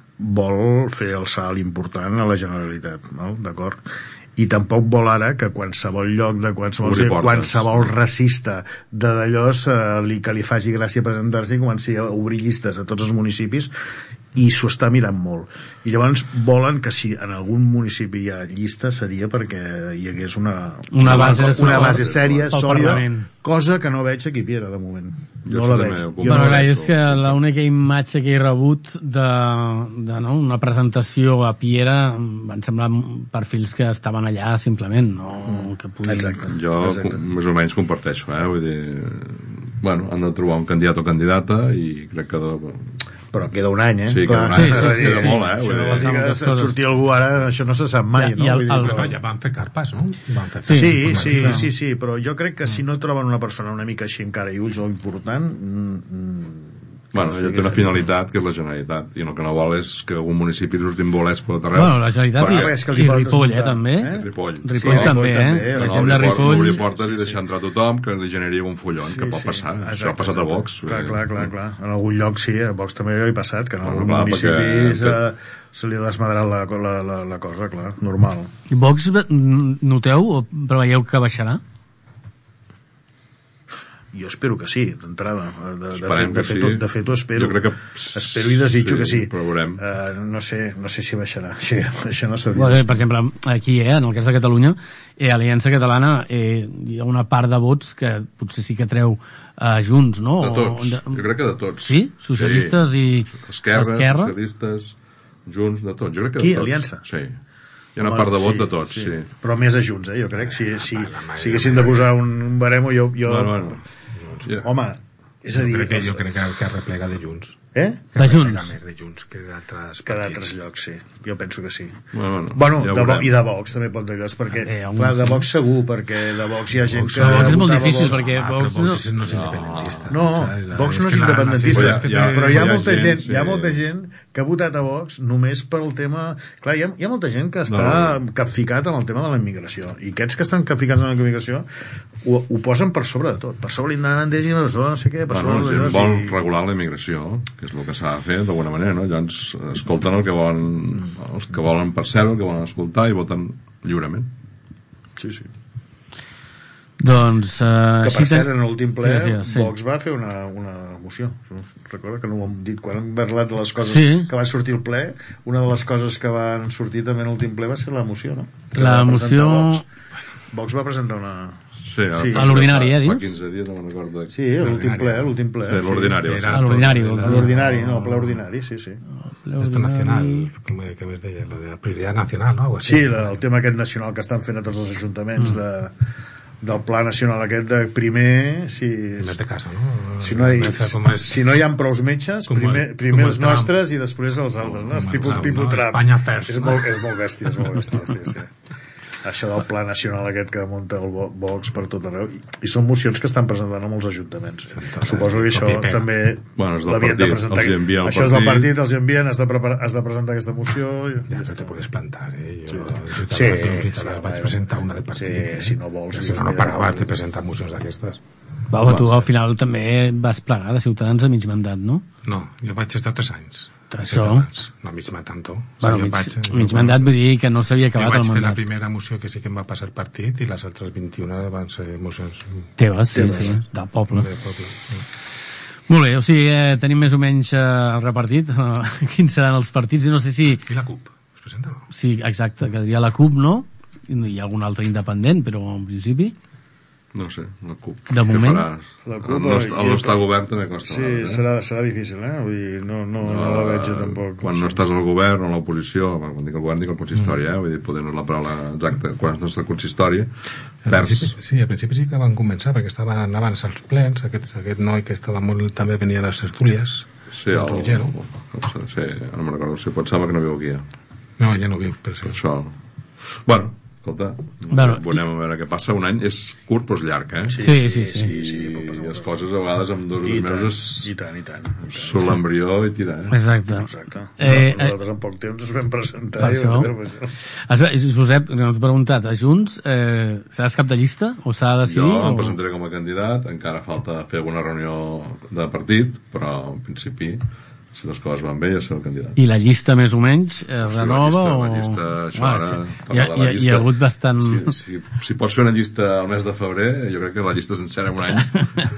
vol fer el salt important a la Generalitat, no? D'acord? I tampoc vol ara que qualsevol lloc de qualsevol, ser, qualsevol racista de d'allò li, que li faci gràcia presentar-se i comenci a obrir llistes a tots els municipis, i s'ho està mirant molt. I llavors volen que si en algun municipi hi ha llista seria perquè hi hagués una, una, base, una base sèria, sòlida, Parlament. Cosa que no veig aquí a Piera de moment. Jo no la veig. Jo bueno, no la veig. És que l'única imatge que he rebut de, de no, una presentació a Piera van semblar perfils que estaven allà simplement, no que puguin... Exacte. Jo Exacte. més o menys comparteixo, eh? Vull dir, bueno, han de trobar un candidat o candidata i crec que de... però queda un any, eh? Sí, queda un any, sí, sí, sí, queda molt, eh? Això no vol dir que sortir algú ara, això no se sap mai, ja, no? El, el, però ja van fer carpes, no? Van fer sí, sí, sí, sí, sí, però jo crec que si no troben una persona una mica així encara i ulls o important, mm, Bueno, ja té una finalitat, que és la Generalitat, i el que no vol és que algun municipi surtin bolets per tot arreu. Bueno, la Generalitat i, i Ripoll, eh, també. Eh? Ripoll. Ripoll sí, també, eh? La gent de Ripoll. Obrir portes i deixar entrar tothom, que li generaria un follon, sí, que pot passar. Sí. Això ha passat a Vox. Clar, clar, clar, clar. En algun lloc sí, a Vox també hi ha passat, que en algun no, municipi se, se li ha desmadrat la, la, la, la cosa, clar, normal. I Vox noteu o preveieu que baixarà? Jo espero que sí, d'entrada. De, de, Esperem de, de, fet, sí. de fet, ho espero. Jo crec que... Espero i desitjo sí, que sí. Però veurem. Uh, no sé, no sé si baixarà. Sí, això no sabia. Bueno, per exemple, aquí, eh, en el cas de Catalunya, eh, Aliança Catalana, eh, hi ha una part de vots que potser sí que treu eh, Junts, no? De tots. O, jo crec que de tots. Sí? Socialistes sí. i... Esquerra, Esquerra, socialistes, Junts, de tots. Jo crec que Qui, de tots. Aliança? Sí. Hi ha una part de vot sí, de tots, sí. sí. Però més a Junts, eh, jo crec. Si, si, si haguéssim de posar un baremo, jo... jo... Bueno, bueno. Yeah. Home, és a dir... Jo crec que, jo crec que, que replega de Junts. Eh? Que de Junts. més de Junts que d'altres que d'altres llocs, sí. Jo penso que sí. Bueno, bueno, bueno ja de Vo i de Vox també pot dir perquè, eh, clar, de Vox segur, perquè de Vox hi ha gent Vox, que... Vox és molt difícil, Vox. perquè ah, Vox, Vox no, no és independentista. No, Vox no és independentista, ja, ja, però hi ha molta gent, gent, sí. hi ha molta gent que ha votat a Vox només per el tema... Clar, hi ha, hi ha molta gent que està no. capficat en el tema de la immigració, i aquests que estan capficats en la immigració ho, ho posen per sobre de tot, per sobre l'independentisme, per sobre no sé què, per sobre... Bueno, la gent vol i... regular la immigració, que és el que s'ha de fer d'alguna manera, no? Llavors escolten el que volen, els que volen percebre, el que volen escoltar, i voten lliurement. Sí, sí. Doncs... Uh, que per cert, en l'últim ple Gràcies, sí. Vox va fer una, una moció. Recorda que no ho hem dit quan hem parlat de les coses sí. que van sortir al ple. Una de les coses que van sortir també en l'últim ple va ser la moció, no? Que la moció... Vox. Vox va presentar una... Sí, sí. A l'ordinari, eh, dius? Fa quinze dies, no me'n recordo. Sí, l'últim ple, l'últim ple. Sí, l'ordinari. Sí. A l'ordinari. A l'ordinari, no, ple ordinari, sí, sí. Esto nacional, com que més deia, lo de la prioritat nacional, no? Sí, la, el tema aquest nacional que estan fent a tots els ajuntaments mm. de, del pla nacional aquest de primer, si... Més de casa, no? Si no hi, si no hi ha prous metges, primer, primer els nostres i després els altres, no? És tipus, tipus Trump. Espanya first. És molt, és molt bèstia, és molt bèstia, sí, sí. Això del pla nacional aquest que munta el Vox per tot arreu, i, i són mocions que estan presentant a molts ajuntaments. Suposo que això també bueno, l'havien de presentar. Això és del partit, els envien, has de, preparar, has de presentar aquesta moció. I, ja, ja te puedes plantar, eh? Jo, sí, jo sí, sí, sí, vaig presentar una de partit. Sí, eh? si no vols... Si no, no paraves de presentar mocions d'aquestes. Va, tu al final també vas plegar de Ciutadans a mig mandat, no? No, jo vaig estar tres anys. Això... No, mig mandat tanto. Bueno, o sigui, mig, vaig, mig mandat vull dir que no s'havia acabat el mandat. Jo vaig fer la primera moció que sí que em va passar el partit i les altres vint-i-una van ser mocions... Teves, sí, Teves. sí, del poble. Del poble, sí. Molt bé, o sigui, eh, tenim més o menys eh, repartit eh, quins seran els partits i no sé si... I la CUP, es presenta o no? Sí, exacte, que diria la CUP, no? I hi ha algun altre independent, però en principi... No sé, la CUP. De moment... La CUP, el no, el no està al govern també costa. Sí, vegades, eh? serà, serà difícil, eh? Vull dir, no, no, no, no la veig jo tampoc. Quan no estàs al govern o a l'oposició, quan dic al govern dic al consistori, eh? Vull dir, poder no és la paraula exacta, quan no estàs al consistori, perds... Sí, al principi sí que van començar, perquè estaven, anaven als plens, aquest, aquest noi que estava molt, també venia a les tertúlies. Sí, el, el, el, sí, no me'n recordo, si pot sembla que no viu aquí. No, ja no viu, per per això. Bueno, escolta, bueno, volem a veure què passa. Un any és curt però és llarg, eh? Sí, sí, sí, sí, sí, sí, i les coses a vegades amb dos o tres mesos i tant, i tant, són l'embrió i tira, eh? Exacte. Exacte. Eh, Nosaltres en poc temps ens vam presentar i això. I Josep, no t'he preguntat, a Junts eh, seràs cap de llista o s'ha de decidir? Jo em o... presentaré com a candidat, encara falta fer alguna reunió de partit, però en principi si les coses van bé ja serà el candidat. I la llista més o menys eh, Hosti, renova? la llista, o... la llista, això ah, ara, sí. hi, ha, hi, ha, hi ha hagut bastant... Si, si, si pots fer una llista al mes de febrer, jo crec que la llista sencera en un any.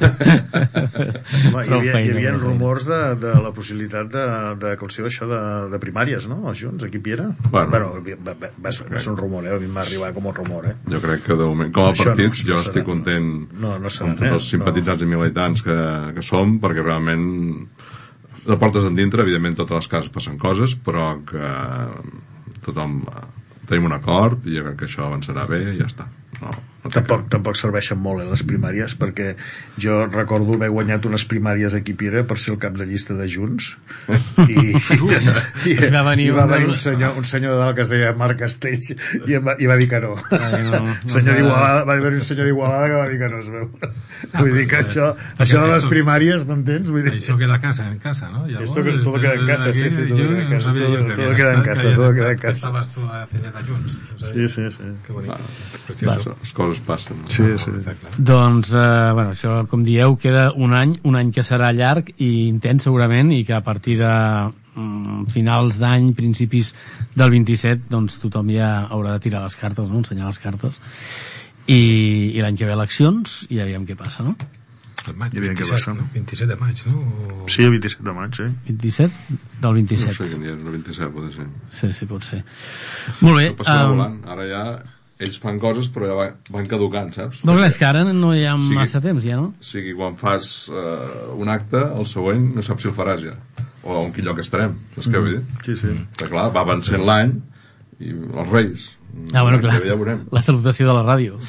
Home, hi havia, hi havia rumors de, de la possibilitat de, de com si diu això, de, de primàries, no? Els Junts, aquí hi era? Bueno, bueno va, va, va, ser, va ser un rumor, eh? A mi m'ha arribat com un rumor, eh? Jo crec que de moment, com a Això partit, no, no jo serà, estic content no, no serà, amb tots els simpatitzants no. i militants que, que som, perquè realment de portes endintre, evidentment totes les cases passen coses, però que tothom tenim un acord i jo crec que això avançarà bé i ja està. No, Tampoc, tampoc serveixen molt, eh, les primàries, perquè jo recordo haver guanyat unes primàries a Quipira per ser el cap de llista de Junts i, i, i va venir, i va venir un, senyor, un senyor de dalt que es deia Marc Castells i, va, i va dir que no. Ai, no, no senyor d'Igualada, va venir un senyor d'Igualada que va dir que no es veu. Ah, vull dir que això, això de les primàries, m'entens? Vull dir... Això queda a casa, en casa, ¿no? Esto que todo queda en casa, sí, sí, todo queda en casa, todo queda en casa, todo queda en casa. Estabas tú a hacer de Junts. Sí, sí, sí. Qué bonito. Les coses passen. Sí, sí. Doncs, eh, bueno, això, com dieu, queda un any, un any que serà llarg i intens segurament, i que a partir de mm, finals d'any, principis del vint-i-set, doncs tothom ja haurà de tirar les cartes, no?, ensenyar les cartes, i, i l'any que ve eleccions, i ja veiem què passa, no? El maig, vint-i-set, no? vint-i-set de maig, no? O... Sí, el vint-i-set de maig, sí. vint-i-set? Del vint-i-set. No sé quin dia, el vint-i-set pot ser. Sí, sí, pot ser. Molt bé. No passarà um... volant, ara ja... ells fan coses però ja van caducant, saps? No, clar, és que ara no hi ha sigui, massa temps ja, no? O sigui, quan fas uh, un acte, el següent no saps si el faràs ja, o a quin lloc estarem, saps què vull dir? Sí, sí. Però clar, va avançant l'any i els Reis, ah, bueno, clar, ja veurem. La salutació de la ràdio.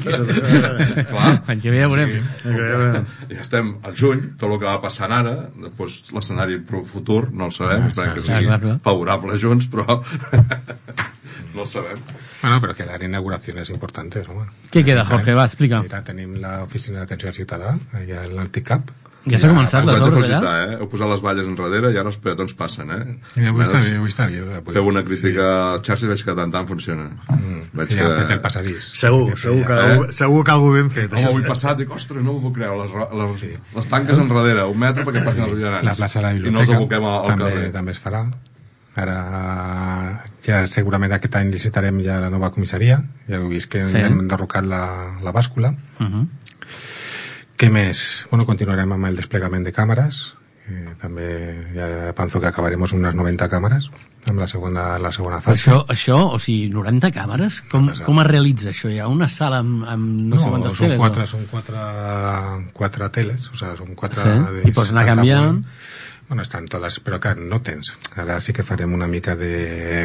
Clar, l'any que ve ja veurem. Sí. Ja estem al juny, tot el que va passant ara, després l'escenari futur no el sabem, esperem que sigui favorable a Junts, però no el sabem. Bueno, però quedan inauguraciones importantes, ¿no? Bueno, què queda, Jorge? Va, explica. Mira, tenim l'oficina d'atenció ciutadà, allà a l'Alticap. Ja s'ha començat les obres allà? Eh? Heu posat les valles enrere i ara els peatons passen, eh? Ja, avui està bé, avui està bé. Feu una crítica sí. Als xarxes i veig que tant tant funciona. Mm, veig sí, que... ja hem fet el passadís. Segur, segur que, eh? segur que algú ben fet. Home, avui passat, dic, ostres, no m'ho puc creure, les, les, sí. les tanques enrere, un metre perquè passin els vianants. La plaça de la biblioteca. I no els aboquem al també, carrer. També es farà. Ara ja segurament aquest any licitarem ja la nova comissaria, ja heu vist que sí. hem derrocat la, la bàscula. Uh-huh. Què més? Bueno, continuarem amb el desplegament de càmeres, eh, també ja penso que acabarem unes noranta càmeres amb la segona, la segona fase. Això, això, o sigui, noranta càmeres? Com, com es realitza això? Hi ha una sala amb, amb no, no sé quantes són teles? Quatre, no? Són quatre, quatre teles, o sigui, són quatre... Sí. I pots anar canviant... Bueno, estan totes, però clar, no tens. Ara sí que farem una mica de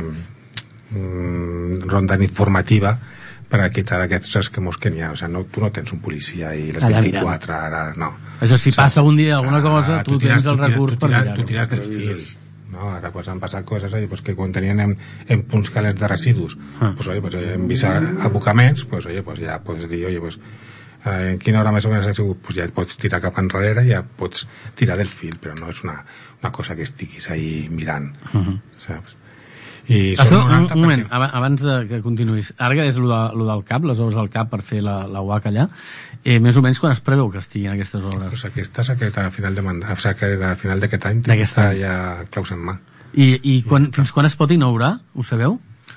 mm, ronda informativa per a quitar aquests resquemors que n'hi ha. O sigui, no, tu no tens un policia i les vint-i-quatre, ara no. Això, si o sigui, passa un dia alguna cosa, tu, tu tens el recurs per mirar-ho. Tu tires del fil. No, ara pues, han passat coses oi, pues, que quan tenien en, en punts calents de residus, ah. pues, oi, pues, hem vist abocaments, pues, oi, pues, ja pots dir, oi, pues, en quina hora més o menys ha sigut, pues ja et pots tirar cap enrere, ja pots tirar del fil, però no és una, una cosa que estiguis ahí mirant, uh-huh. saps? I són noranta un moment, perquè... abans de que continuïs, ara que és lo, de, lo del CAP, les obres del CAP per fer la, la U A C allà, eh, més o menys quan es preveu que estiguin aquestes obres? Pues aquestes aquest, a final de mandat, o sigui, que a final d'aquest any està ja claus en mà. I, i quan, fins quan es pot inaugurar? Ho sabeu?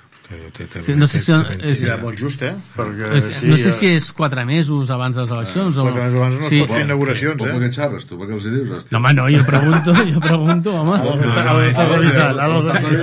Sí, no sé si és ja molt just, eh? Perquè, és, sí, no sé si és quatre mesos abans de les eleccions eh, o quatre mesos abans no es sí. pot fer inauguracions, eh? Per què xarres tu? Per què els hi dius? Hòstia? No, home, no, jo pregunto, jo pregunto, home. Estàs revisat, ara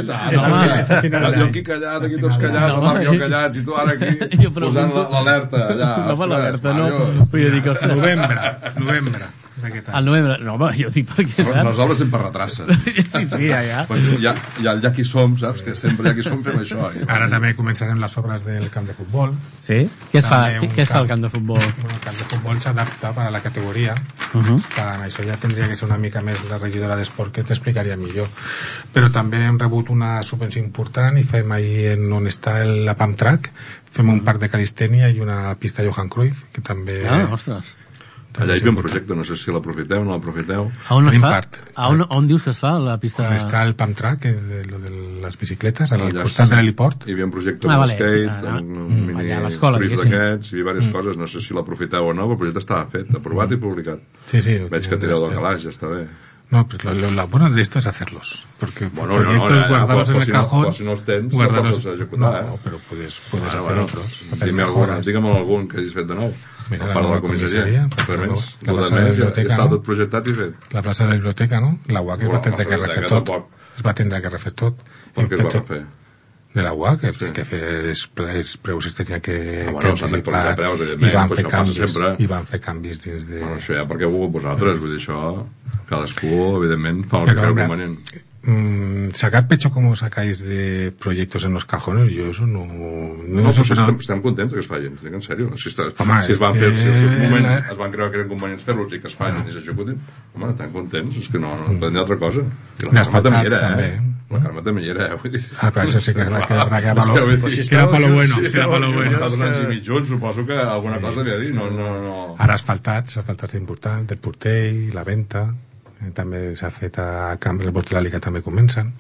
els jo aquí callat, aquí tots callats, el Marc i jo callats, i tu ara aquí posant l'alerta allà. No fa l'alerta, no. Vull dir que... Novembre, novembre. Al novembre, no, home, jo dic perquè... Les obres sempre retrassen. Sí, sí, ja, ja. Pues ja, ja, ja qui som, saps? Que sempre ja qui som fem això. Eh? Ara també començarem les obres del camp de futbol. Sí? Què es fa, què, què es fa al camp de futbol? Bueno, el camp de futbol s'adapta per a la categoria. Uh-huh. Tant, això ja tindria que ser una mica més la regidora d'esport que t'explicaria millor. Però també hem rebut una subvenció important i fem ahir en on està el, la Pump Track, fem un parc de calistènia i una pista Johan Cruyff, que també... Ah, ostres. Allà hi havia un projecte, no sé si l'aprofiteu o no l'aprofiteu. A on es fa? A on, on dius que es fa la pista? On està el Pump Track, lo de les bicicletes, al costat de l'heliport. Hi havia un projecte ah, vale, skate, sí, ah, un, un mini cruyff d'aquests, hi havia diverses mm. coses, no sé si l'aprofiteu o no, però el projecte estava fet, aprovat mm. i publicat. Sí, sí. Veig que tireu del calaix, ja està bé. No, pues lo, lo, lo bueno de esto es hacerlos. Porque bueno, proyectos no, no, guardados no, en el cajón. No, si no els tens, guardados, no pots executar. No, però puedes, puedes bueno, hacer bueno, otros. Dime algun, digue'm algun que hagis fet de nou. Mira, a part de la comissaria. comissaria la, la plaça de la biblioteca, ja, ja no? Tot projectat i fet. La plaça de la biblioteca, no? La U A C es va tindre que refer tot. Es va tindre que refer tot. Per què es va refer? De la U A C, que, sí. que fer els, els preus es tenia que... Ah, bueno, s'han d'actualitzar preus, evidentment, i van però fer això canvis, passa sempre. I van fer canvis dins de... Bueno, això ja perquè ho vosaltres, vull dir, això... Cadascú, evidentment, fa el que creu convenient. Mm, sacar pecho como sacáis de proyectos en los cajones, yo eso no... No, no eso, però no... estem, estem contents que es facin, dic en sèrio. Si, està, Home, si es van que... fer, si en un moment la... es van creure que eren convenients fer-los i que es facin i s'executin, home, estan contents, és que no, no poden dir altra cosa. Que la Carme també hi era, eh? La Carme també hi era, eh? Ah, però això sí que era que era pa lo bueno. Si era pa lo bueno. Si era pa lo bueno. Està donant cinc mig junts, suposo que alguna cosa havia dit. No, no, no. Ara asfaltats, asfaltats importants, el Portell, la venta, també s'ha fet a Camp, el Portell que també comencen.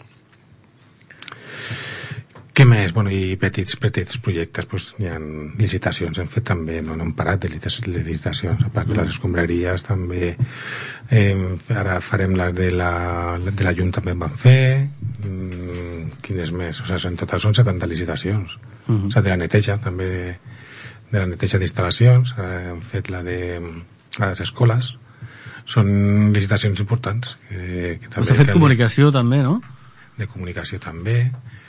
Què més? Bueno, i petits, petits projectes, pues, hi ha licitacions, hem fet també, no, no hem parat de licitacions, a part de les escombraries també, eh, ara farem la de la, de la Llum també en van fer, mm, quines més? O sigui, en total són setanta licitacions, uh -huh. O sigui, de la neteja també, de la neteja d'instal·lacions, eh, hem fet la de a les escoles, són licitacions importants. Que, que també S'ha fet comunicació també, no? De comunicació també.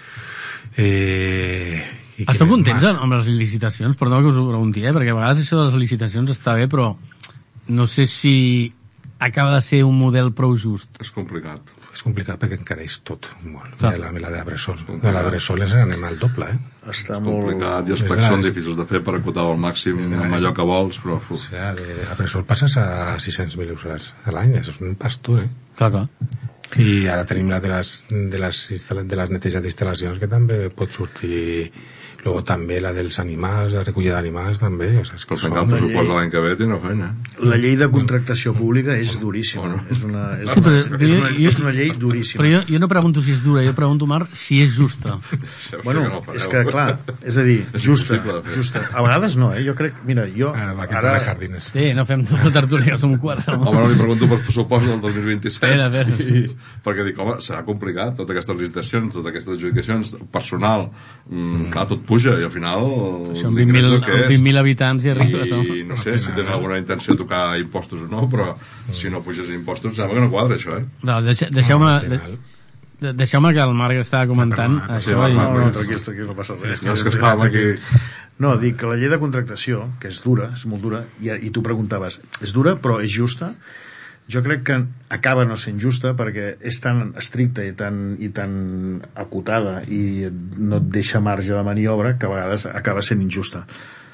Eh, Esteu contents amb, amb les licitacions? Perdó que us ho pregunti, eh? Perquè a vegades això de les licitacions està bé, però no sé si acaba de ser un model prou just. És complicat. És complicat perquè encareix tot molt. Clar. La, la de Bressol. De la Bressol és anem al doble, eh? Està molt complicat i els plecs són difícils de fer per acotar al màxim amb allò que vols, però... O sigui, de la Bressol passes a sis-cents mil usuaris a l'any, és un pastor, eh? Clar, clar. I ara tenim la de les, de les, de les neteges d'instal·lacions que també pot sortir, luego també la dels animals, la recollida d'animals també, o sigui, però tancar el pressupost de l'any que ve tindrà feina. La llei de contractació pública és duríssima, no? és, una, és, sí, una, però, és, jo, una, jo, és una llei duríssima. Però jo, jo no pregunto si és dura, jo pregunto, Marc, si és justa. Bueno, és que clar, és a dir, justa, justa. A vegades no, eh? Jo crec, mira, jo ara, ara... Sí, no fem tota la tertúlia, som quatre. No? Home, no li pregunto per pressupost del dos mil vint-i-set espera, espera. I, perquè dic, home, serà complicat totes aquestes licitacions, totes aquestes adjudicacions, personal, mm, clar, tot puja i al final són vint mil habitants i arribes, no? I no sé si tenen alguna intenció de tocar impostos o no, però si no puges impostos sembla que no quadra això, eh? No, deixe, deixeu-me de, deixeu-me que el Marc estava comentant sí, això sí, i... no, no, tranquil, tranquil, no passa res. No, és que estàvem aquí... No, dic que la llei de contractació, que és dura, és molt dura, i, i tu preguntaves, és dura però és justa? Jo crec que acaba no sent justa perquè és tan estricta i tan, i tan acotada i no et deixa marge de maniobra que a vegades acaba sent injusta.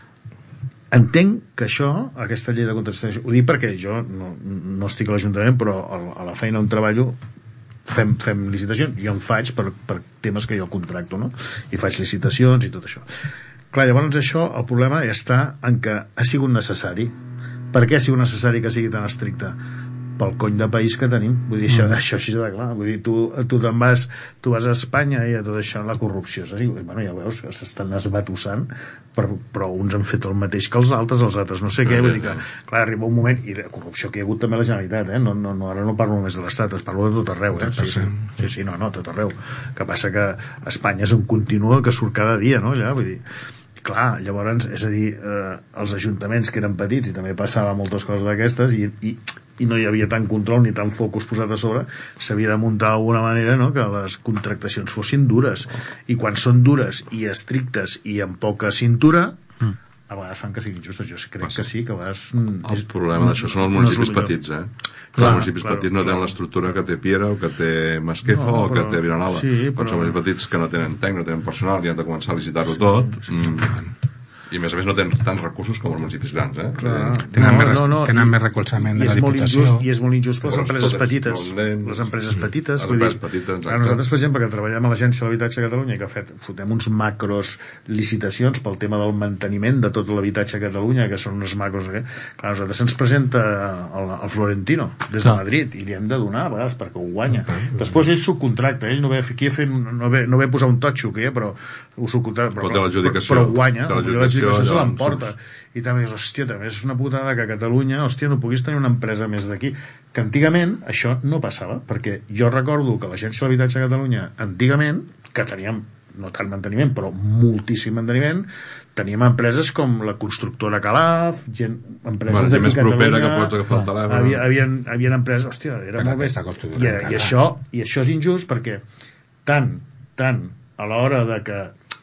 Entenc que això, aquesta llei de contractació, ho dic perquè jo no, no estic a l'Ajuntament, però a la feina on treballo fem, fem licitacions, jo en faig per, per temes que jo contracto, no? I faig licitacions i tot això. Clar, llavors això, el problema està en que ha sigut necessari. Per què ha sigut necessari que sigui tan estricte? Pel cony de país que tenim, vull dir, això, mm. això així de clar, vull dir, tu, tu te'n vas tu vas a Espanya i a tot això la corrupció, és a dir, bueno, ja veus que s'estan esbatussant, però, però uns han fet el mateix que els altres, els altres no sé què, vull dir que, clar, arriba un moment, i la corrupció que hi ha hagut també a la Generalitat, eh? no, no, no, ara no parlo només de l'Estat, es parlo de tot arreu, eh? sí, sí, sí, sí, no, no, tot arreu, que passa que Espanya és un continu que surt cada dia, no, allà, vull dir, clar, llavors, és a dir, eh, els ajuntaments que eren petits i també passava moltes coses d'aquestes i, i, i no hi havia tant control ni tant focus posat a sobre, s'havia de muntar d'alguna manera, no?, que les contractacions fossin dures, i quan són dures i estrictes i amb poca cintura mm. a vegades fan que siguin justes, jo crec Passa. que sí, que a vegades... El problema d'això són els municipis no petits, eh? Clar, els municipis clar, petits no tenen l'estructura que té Piera o que té Masquefa no, però, o que té Vilanova. Sí, però... Quan són municipis petits que no tenen tècnic, no tenen personal i han de començar a licitar-ho sí, tot... Sí, sí, mm. I a més a més no tenen tants recursos com els municipis grans, eh? Clar, tenen, no, més, no, no, tenen i, més recolzament de la Diputació. Injust, I és molt injust per les empreses petites. Les empreses petites. Vull dir, petites nosaltres, per exemple, que treballem a l'Agència de l'Habitatge de Catalunya i que fet, fotem uns macros licitacions pel tema del manteniment de tot l'habitatge a Catalunya, que són uns macros... Eh? Clar, nosaltres se'ns presenta el, el Florentino des de Madrid i li hem de donar a vegades perquè ho guanya. Okay. Després ell subcontracta, ell no ve aquí a fer, no ve, no ve a posar un totxo, que, però ho subcontracta, però, però, però, però ho guanya. Se l'emporta i també dius, hòstia, també és una putada que a Catalunya, hòstia, no puguis tenir una empresa més d'aquí, que antigament això no passava, perquè jo recordo que l'Agència de l'Habitatge de Catalunya antigament, que teníem no tant manteniment, però moltíssim manteniment, teníem empreses com la constructora Calaf, gent, empreses bueno, d'aquí més propera que pots agafar el telèfon. Havia, havien, havien empreses, hòstia, era molt més i, i, això, i això és injust perquè tant, tant a l'hora de que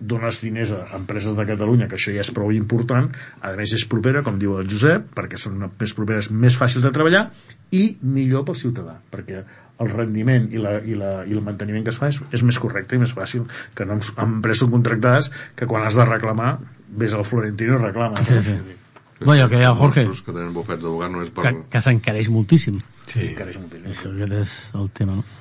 dones diners a empreses de Catalunya, que això ja és prou important, a més és propera, com diu el Josep, perquè són més properes, més fàcils de treballar i millor pel ciutadà, perquè el rendiment i, la, i, la, i el manteniment que es fa és, és més correcte i més fàcil que no amb empreses contractades que quan has de reclamar ves al Florentino i reclama. Sí, sí. Bueno, que ja, Jorge, que tenen bufets d'advocat només per... que, que s'encareix moltíssim. Sí, encareix moltíssim. Això aquest és el tema, no?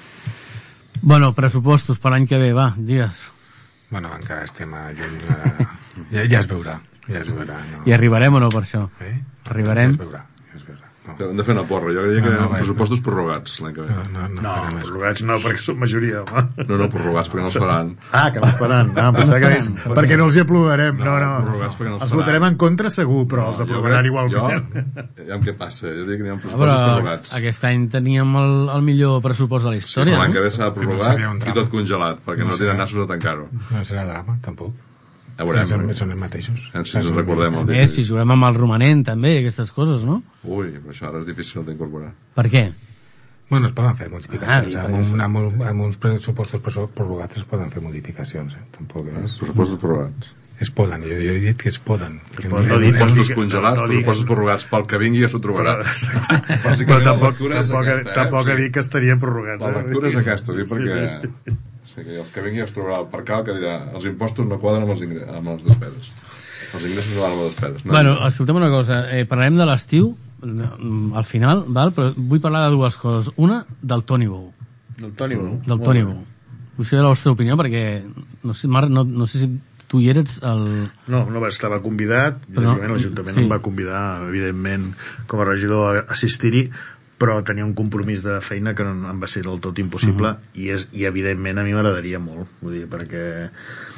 Mm. Bueno, pressupostos per l'any que ve, va, digues. Bueno, encara estem a juny, ara... ja, ja es veurà, ja es veurà. No? I arribarem o no per això? Eh? Arribarem? Ja es veurà, ja es veurà. No. Hem de fer una porra, jo diria que no, no, pressupostos prorrogats l'any que ve. No, no, no, No, prorrogats no, perquè són majoria, home. No, no, prorrogats perquè no els faran. Ah, que no els faran. Ah, pensava que és perquè no els hi aprovarem. No, no. prorrogats perquè no els Els faran. votarem en contra segur, però els aprovaran igualment. Jo, ja amb què passa? Jo dic que n'hi ha Ah, pressupostos però prorrogats. aquest any teníem el, el millor pressupost de la Sí, història, però l'any que no? ve s'ha de Que no prorrogar seria un i drama. tot congelat, perquè no, No no tenen serà. nassos a tancar-ho. No serà drama, tampoc. Ja veurem. Són, són els mateixos. Ja, si ens recordem el A més, si juguem amb el romanent també, i aquestes coses, no? Ui, però això ara és difícil d'incorporar. Per què? Bueno, es poden fer modificacions. Ah, amb, un, amb, un, amb uns pressupostos prorrogats es poden fer modificacions. Eh? Tampoc és... Pressupostos prorrogats. Es poden, jo, jo he dit que es poden. Es poden, no dic- Pressupostos dic- congelats, no dic- pressupostos prorrogats. Pel que vingui ja s'ho trobarà. Però Bàsicament la tampoc, lectura és tampoc, aquesta, eh? tampoc Sí. ha dit que estarien prorrogats. La eh? lectura és aquesta, dic, perquè... Sí, sí, sí. Sí, que el que vingui ja es trobarà el percal que dirà els impostos no quadren amb, els ingre... amb les despeses. Els ingressos no van amb les despeses. No? Bueno, escoltem una cosa, eh, parlarem de l'estiu al final, val? Però vull parlar de dues coses. Una, del Toni Bou. Del Toni Bou. Del Toni Bou. Vull saber la vostra opinió, perquè no sé, Marc, no, no sé si tu hi eres el... No, no va estava convidat, Però no, l'Ajuntament sí. em va convidar, evidentment, com a regidor a assistir-hi, però tenia un compromís de feina que no em va ser del tot impossible, uh -huh. i, és, i evidentment a mi m'agradaria molt, vull dir, perquè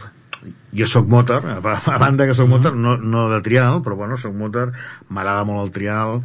jo sóc motor, a a banda que sóc motor, no, no de trial, però bueno, sóc motor, m'agrada molt el trial,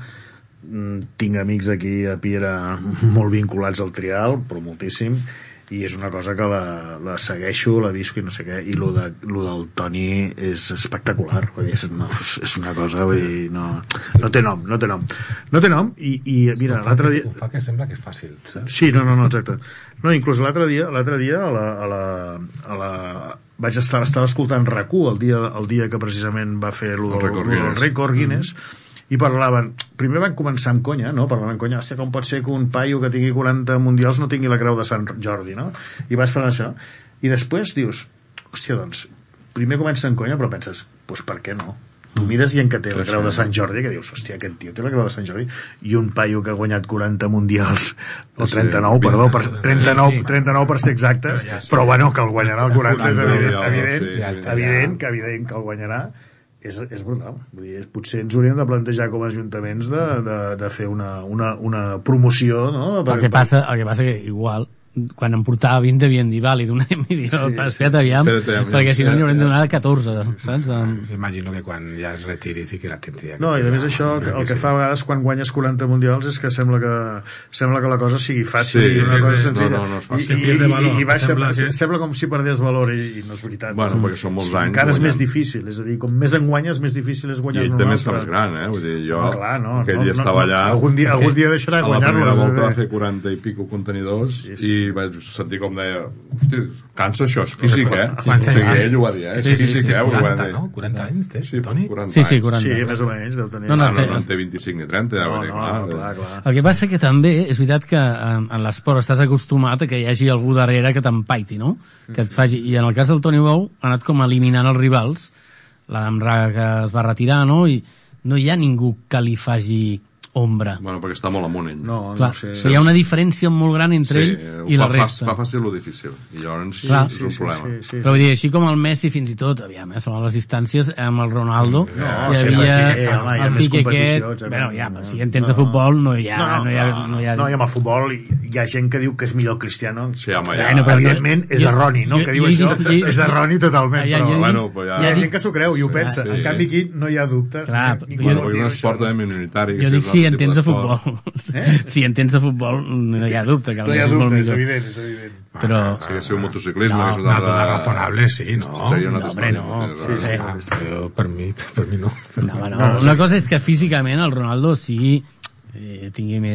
tinc amics aquí a Piera molt vinculats al trial, però moltíssim, i és una cosa que la, la segueixo, la visco i no sé què, i lo, de, lo del Toni és espectacular, vull dir, és, no, és una cosa, vull dir, no, no té nom, no té nom, no té nom, i, i mira, l'altre dia... Ho fa que sembla que és fàcil, saps? Sí, no, no, no, exacte. No, inclús l'altre dia, l'altre dia a la, a la, a la, vaig estar, estava escoltant R A C U el dia, el dia que precisament va fer lo del, lo del Record Guinness, i parlaven, primer van començar amb conya, no? Parlaven amb conya, hòstia, com pot ser que un paio que tingui quaranta mundials no tingui la creu de Sant Jordi, no? I vas parlar això, i després dius, hòstia, doncs, primer comença amb conya, però penses, doncs per què no? Tu mires gent que té la creu de Sant Jordi, que dius, hòstia, aquest tio té la creu de Sant Jordi, i un paio que ha guanyat quaranta mundials, o trenta-nou, perdó, per, trenta-nou, trenta-nou per ser exacte, però bueno, que el guanyarà el quaranta, és evident, evident, evident que evident que el guanyarà, és, és brutal. Vull dir, potser ens hauríem de plantejar com a ajuntaments de, de, de fer una, una, una promoció, no? El que passa, el que passa que igual quan em portava vint devien dir vàlid una i dir, no, sí, espera't aviam, perquè si no n'hi haurem de donar catorze, saps? Imagino que quan ja es retiri sí que la tindria. No, i a més això, el que fa a vegades quan guanyes quaranta mundials és que sembla que sembla que la cosa sigui fàcil, sí, i una cosa senzilla. No, no, no és fàcil. I, i, i, i va, sembla, que... sembla com si perdés valor, i, i no és veritat. Bueno, perquè són molts anys. Encara és més difícil, és a dir, com més en guanyes, més difícil és guanyar un altre. I ell també està més gran, eh? Vull dir, jo, no, clar, no, aquell no, dia estava allà... Algun dia, algun dia deixarà guanyar-los. A la primera volta va fer quaranta i pico contenidors, sí, sí. I vaig sentir com deia, hosti, cansa això, és físic, eh? O sigui, ell ho va dir, eh? És físic, eh? quaranta, no? quaranta anys té, Toni? Sí, sí, quaranta. Sí, més o menys, deu tenir. No, no, no en té vint-i-cinc ni trenta, ja no, no, clar, clar. El que passa que també és veritat que en, en l'esport estàs acostumat a que hi hagi algú darrere que t'empaiti, no? Que et faci... I en el cas del Toni Bou ha anat com eliminant els rivals, l'Adam Raga que es va retirar, no? I no hi ha ningú que li faci ombra. Bueno, perquè està molt amunt ell. No, clar, no sé. Hi ha una diferència molt gran entre sí, ell i la fa, resta. Fa fàcil o difícil. I llavors sí, clar, és un problema. Sí, sí, sí, però vull dir, així com el Messi fins i tot, aviam, eh, són les distàncies amb el Ronaldo, no, hi havia sí, sí, home, hi ha el més Piqué competició, aquest, no, bueno, ja, no, si en tens no, de futbol no hi ha... No, no, no, hi ha, no, hi ha... no, i amb el futbol hi ha gent que diu que és millor Cristiano. Sí, home, ja. Bueno, però evidentment és jo- erroni, no? jo- Que diu jo això, dic- jo- és erroni totalment, Ja, jo però... dic- Bueno, però ja... Hi ha gent que s'ho creu i ho pensa. sí. En canvi aquí no hi ha dubte. Clar, Ningú jo- no Bueno, diu un això. esport també minoritari. que Jo sí, dic és si un en tipus tens de d'esport. futbol. Si en tens de futbol, no hi ha dubte. Que el No hi ha és molt dubte, és millor. evident, és evident. Però... Si hagués sigut motociclisme, No, hagués Una una dona razonable, sí, no? Seria una No, altra hombre, història. no. Sí, Sí, sí. Ah, jo, per mi, per mi no. No, no, una cosa és que físicament el Ronaldo sigui, eh, tingui més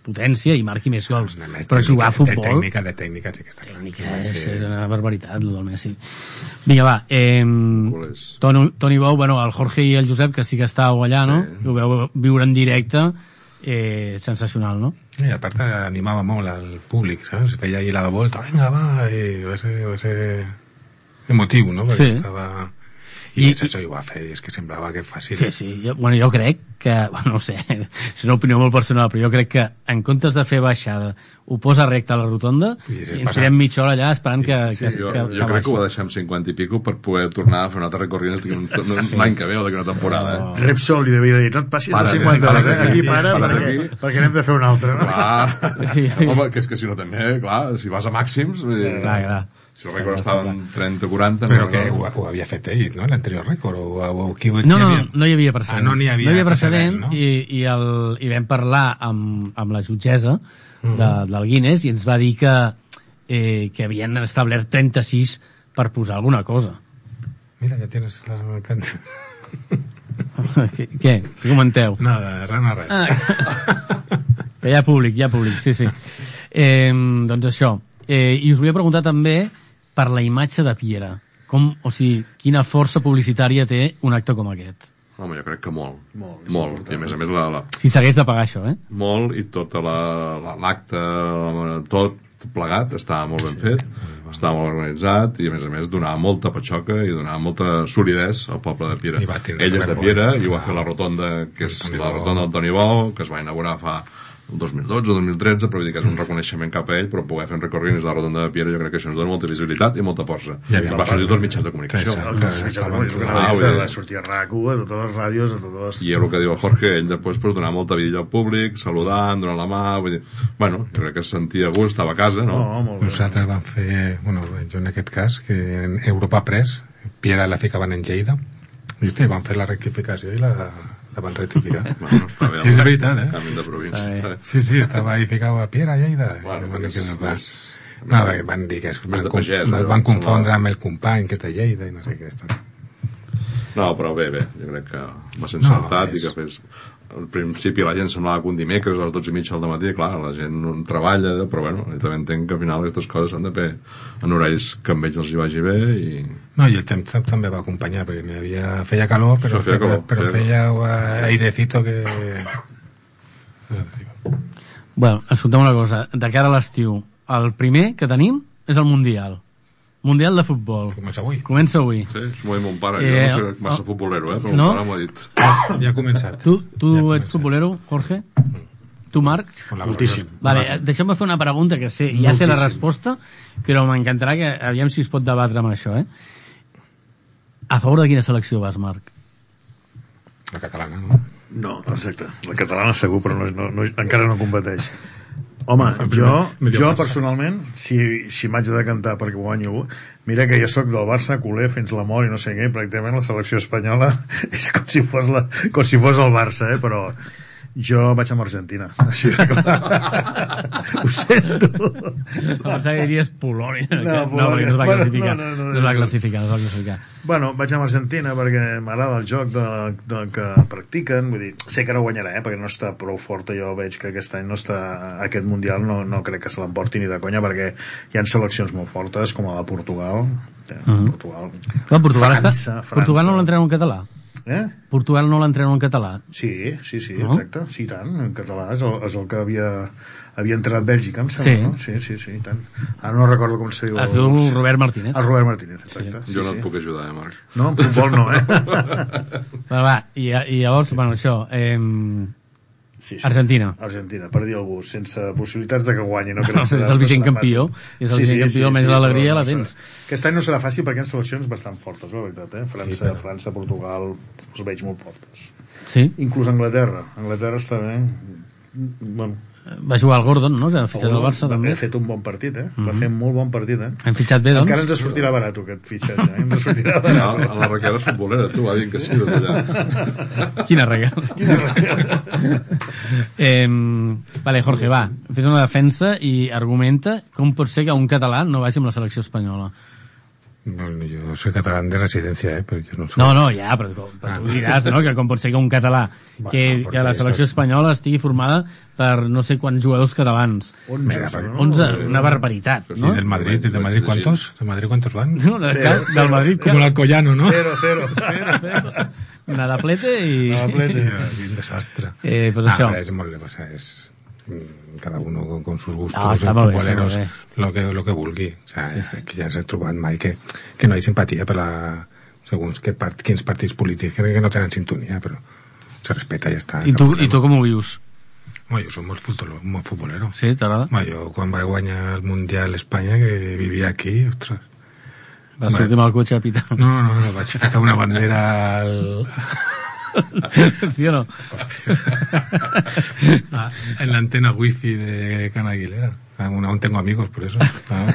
potència i marqui més gols. No, més però tècnica, jugar a futbol... De tècnica, de tècnica, sí que està clar. Tècnica és, és una barbaritat, el del Messi. Vinga, va. Eh, Culers. Toni, Toni Bou, bueno, el Jorge i el Josep, que sí que estàveu allà, no? Sí. Ho veu viure en directe, eh, sensacional, no? I a part animava molt al públic, saps? Feia ahir la volta, vinga, va, i va ser, va ser emotiu, no? Perquè Sí. estava... I- I, I això ho va fer, és que semblava que fàcil. Sí, sí. Jo, bueno, jo crec que, bueno, no sé, és una opinió molt personal, però jo crec que en comptes de fer baixada, ho posa recte a la rotonda I i, sí, ens passa- tirem mitja hora allà esperant que, Sí, que, Jo, que, jo crec que ho va deixar amb cinquanta i pico per poder tornar a fer un altre recorriment d'aquí un- l'any que ve o d'aquí una temporada, eh? Repsol li devia dir, no et passis Para, de cinquanta para hores, eh? aquí, Aquí para, para perquè, aquí. perquè anem de fer un altre, no? Clar. Home, que és que si no també, clar, si vas a màxims... vull dir, Clar, clar. Si el rècord estava en trenta quaranta... Però no, que no, ho, ho havia fet ell, no? L'anterior rècord, o, o, o qui, qui No, no, havia... no, no hi havia precedent. Ah, no n'hi havia no hi havia precedent, precedents, no? i, i, el, i vam parlar amb, amb la jutgessa de, del Guinness i ens va dir que, eh, que havien establert trenta-sis per posar alguna cosa. Mira, ja tienes la... què, què? Què comenteu? Nada, res, no res. Ah, que hi ha públic, hi ha públic, sí, sí. Eh, doncs això. Eh, I us volia preguntar també per la imatge de Piera. Com, o sigui, quina força publicitària té un acte com aquest? Home, jo crec que molt. Molt, Molt. I a més a més, la, la, Si s'hagués de pagar això, eh? molt i tota la, la, l'acte, la, tot plegat estava molt ben fet, estava molt organitzat i a més a més donava molta patxoca i donava molta solidesa al poble de Piera. I va tindre Ell és de vergonya. Piera i ho va fer la rotonda, que és Toni la Bou. rotonda del Toni Bou, que es va inaugurar fa el dos mil dotze o dos mil tretze, però vull dir que és un reconeixement cap a ell, però poder fer un recorrent és la rotonda de Piera, jo crec que això ens dona molta visibilitat i molta força. Ja I havia va sortir parlat. tots els mitjans de comunicació. Exacte. Els mitjans de comunicació, Ah, vull dir- va sortir a RAC-u, a totes les ràdios, a totes les... I és el que diu el Jorge, ell després pues, donar molta vida al públic, saludant, donant la mà, vull dir... Bueno, jo crec que es sentia a gust, estava a casa, no? No, molt bé. Nosaltres vam fer, bueno, jo en aquest cas, que en Europa Press, Piera la ficaven en Lleida, i hosti, van fer la rectificació i la, la van rectificar. Bueno, està bé, Sí, és veritat, eh? Canvi de província, està bé. Sí, sí, estava ahí ficava a Piera, Lleida. Bueno, I van, perquè dir que és no, clar. més- No, perquè van dir que es més van, de com, pagès, es eh? van confondre Semblava- amb el company que és de Lleida i no sé què. Esto. No, però bé, bé, jo crec que va ser No, encertat és- i que fes... Al principi la gent semblava que un dimecres a les dotze i mitja del matí, clar, la gent no treballa, però bueno, jo també entenc que al final aquestes coses s'han de fer en horaris que amb ells els hi vagi bé i... No, i el temps també va acompanyar, perquè n'hi havia, feia calor, però, Sí, feia calor, però feia feia airecito que... Bueno, escolta'm una cosa, de cara a l'estiu, el primer que tenim és el Mundial. Mundial de futbol. Comença avui. Comença avui. Sí, m'ho ha dit mon pare, Eh, jo no soc massa oh, futbolero, eh, però no? mon pare m'ho ha dit. Ja ha començat. Tu, tu Ja ets comença. futbolero, Jorge? Tu, Marc? Con la Moltíssim. Vale, eh, deixa'm fer una pregunta que sé, ja sé la resposta, però m'encantarà que aviam si es pot debatre amb això, eh? A favor de quina selecció vas, Marc? La catalana, no? No, exacte. La catalana segur, però no, no, no, encara no competeix. Home, jo, Millor jo Barça. personalment, si, si m'haig de decantar perquè guanyi algú, mira que jo sóc del Barça, culer fins la mort i no sé què, pràcticament la selecció espanyola és com si fos, la, com si fos el Barça, eh? Però jo vaig amb Argentina. Així de clar. Ho sento. Pensava que diries Polònia. No, que- Polònia. perquè no es va Bueno, classificar. no, no, no, no es va no. classificar, no es va classificar. Bueno, vaig amb Argentina perquè m'agrada el joc de, de, que practiquen, vull dir, sé que no guanyarà, eh, perquè no està prou forta, jo veig que aquest any no està, aquest Mundial no, no crec que se l'emporti ni de conya, perquè hi ha seleccions molt fortes, com la de Portugal, eh, Mhm. Portugal, Clar, Portugal, França, està... França. Portugal no l'entrenen en català. eh? Portugal no l'entrenen en català. Sí, sí, sí, No? exacte, sí, tant, en català és el, és el que havia, havia entrenat Bèlgica, em sembla, Sí. no? Sí, sí, sí, tant. Ara no recordo com se diu. Es diu Robert Martínez. El Robert Martínez, exacte. Sí, Jo no sí. et puc ajudar, eh, Marc. No, en futbol no, eh? Va, va, i, i llavors, bueno, això, eh, Sí, sí. Argentina. Argentina, per dir algú, sense possibilitats de que guanyi. No, crec No, que serà- és el vigent no serà campió, fàcil. és el vigent campió, almenys l'alegria però la no serà- tens. Aquest any no serà fàcil perquè hi ha seleccions bastant fortes, la veritat, eh? França, Sí, però- França, Portugal, els veig molt fortes. Sí? Inclús Anglaterra. Anglaterra està bé. Bueno, Va jugar el Gordon, no?, que ha fitxat el Barça, va, també. ha fet un bon partit, eh? Va Mhm. fer un molt bon partit, eh? Han fitxat bé, doncs? Encara ens sortirà barat, aquest fitxatge, eh? Ens sortirà Ah, barat. la Raquel és futbolera, tu, va dir que sí, des d'allà. Quina regal. eh, vale, Jorge, va, fes una defensa i argumenta com pot ser que un català no vagi amb la selecció espanyola. Bueno, jo soy catalán de residencia, eh, però jo no soy... No, no, ja, però, però ah. tu diràs, no?, que com pot ser que un català, bueno, que, que la selecció espanyola estigui formada per no sé quants jugadors catalans. onze, no? onze, una barbaritat, ¿no? ¿no? ¿Y del Madrid? ¿Y del Madrid cuántos? ¿Del Madrid cuántos van? No, del, del Madrid... Como el Alcoyano, ¿no? Cero, cero, cero, cero. Nadaplete i... Nadaplete. Un desastre. Eh, pues ah, això. Es molt... O sea, es... cada uno con, con sus gustos, no, los futboleros, bé, lo que, lo que vulgui. O sea, sí, sí. que ja ens hem trobat mai que, que no hi ha simpatia per la, segons que part, quins partits polítics que, que no tenen sintonia, però se respeta i ja està. I tu, i tu com ho vius? Home, jo soc molt, futbol, molt futbolero. Sí, t'agrada? Home, jo quan vaig guanyar el Mundial Espanya, que vivia aquí, ostres... Vas sortir amb el cotxe a pitar? No, no, no, vaig ficar una bandera al... ¿Sí o no? Ah, en la antena wifi de Can Aguilera. Aún, aún tengo amigos por eso. Ah.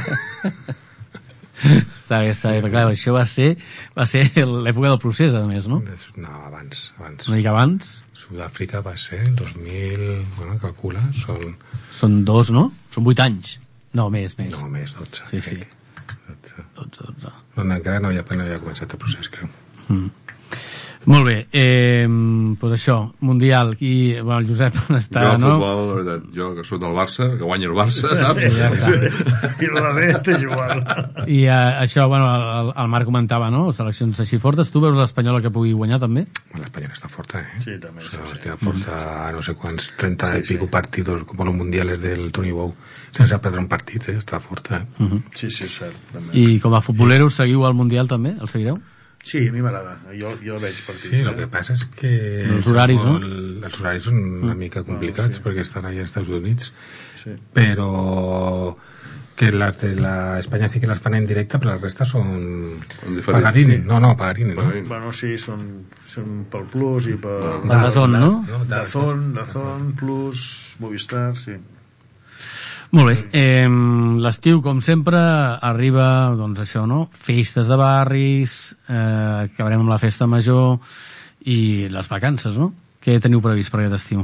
Està bé, està bé, però clar, això va ser va ser l'època del procés, a més, no? No, abans, abans. Una mica abans? Sud-àfrica va ser el dos mil... Bueno, calcula, són... Són dos, no? Són vuit anys. No, més, més. No, més, dotze. Sí, sí. dotze. dotze, dotze. No, encara no havia, no havia començat el procés, creu. Mm. Molt bé, eh, pues això, Mundial, i bueno, el Josep està, jo, no? Futbol, la veritat, jo que soc del Barça, que guanyi el Barça, saps? Ja I la resta és igual. I uh, això, bueno, el, el Marc comentava, no? Seleccions així fortes. Tu veus l'Espanyola que pugui guanyar, també? L'Espanyola està forta, eh? Sí, també. O sea, sí, sí. Està forta a no sé quants, trenta sí, y pico sí. partidos como los mundiales del Tony Bou. Sense perdre un partit, eh? Està forta, eh? Uh -huh. Sí, sí, és cert. També. I com a futbolero seguiu al Mundial, també? El seguireu? Sí, a mi m'agrada. Jo, jo veig partits. Sí, eh? lo que passa és que... Els horaris, no? El, els horaris són una mica complicats, sí. perquè estan allà als Estats Units, Sí. però que les de la Espanya sí que les fan en directe, però la resta són... diferents, Pagarini. sí. No, no, Pagarini, no? Pagarini. Bueno, sí, són, són pel Plus i pel... Per Dazón, no? Dazón, Dazón, Plus, Movistar, sí. Molt bé. Eh, l'estiu, com sempre, arriba, doncs això, no? Festes de barris, eh, acabarem amb la festa major i les vacances, no? Què teniu previst per aquest estiu?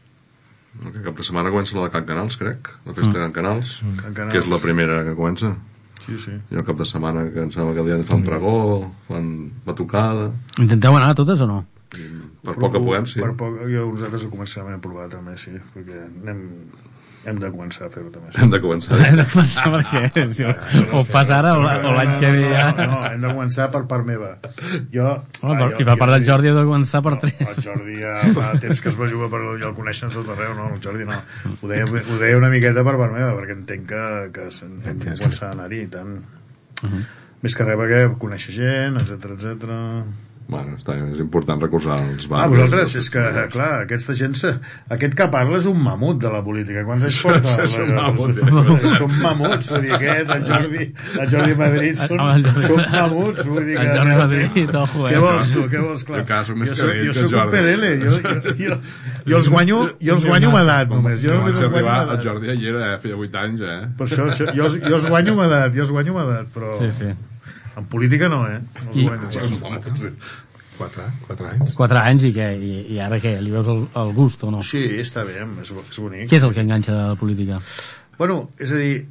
El cap de setmana comença la de Can Canals, crec, la festa de Can Canals, Can Canals. que és la primera que comença. Sí, sí. I el cap de setmana que em sembla que el dia de fan pregó, fan batucada... Intenteu anar a totes o no? Per poc que puguem, sí. Per poc, jo nosaltres ho començarem a provar també, sí, perquè anem... Hem de començar a fer-ho també. Sí. Hem de començar. Hem de començar perquè si o, o fas ara o, o l'any que ve ja... No, no, hem de començar per part meva. Jo... Home, ah, per, I per part del Jordi heu de començar per no, tres. El Jordi ja fa temps que es belluga, però jo el coneixen tot arreu, no? El Jordi no. Ho deia, ho deia una miqueta per part meva, perquè entenc que, que hem de començar a anar-hi, i tant. Uh -huh. Més que res perquè conèixer gent, etcètera, etcètera. Bueno, està, és important recordar els Ah, barris. vosaltres, és que, clar, aquesta gent... Se... Aquest que parla és un mamut de la política. Quants anys porta? És un mamut, eh? Són mamuts, vull dir, aquest, el Jordi, el Jordi Madrid, són, Home, el Jordi- són mamuts, vull dir que... El Jordi Madrid, ojo, eh? Què vols tu, què vols, clar? Jo encara soc més jo que soc, ell, jo que soc un Jordi. P D L, jo, jo, jo, jo els guanyo, jo els guanyo amb edat, només. Jo només els guanyo arribar, amb el edat. Jordi ja hi era, eh? Feia vuit anys, eh? Per això, això jo, els- jo els guanyo amb edat, jo els guanyo amb edat, però... Sí, sí. En política no, eh? No els I- guanyo. Quatre, quatre anys. Quatre anys i què? I, i ara què? Li veus el, el gust o no? Sí, està bé, és, és bonic. Què és el que enganxa de la política? Bueno, és a dir,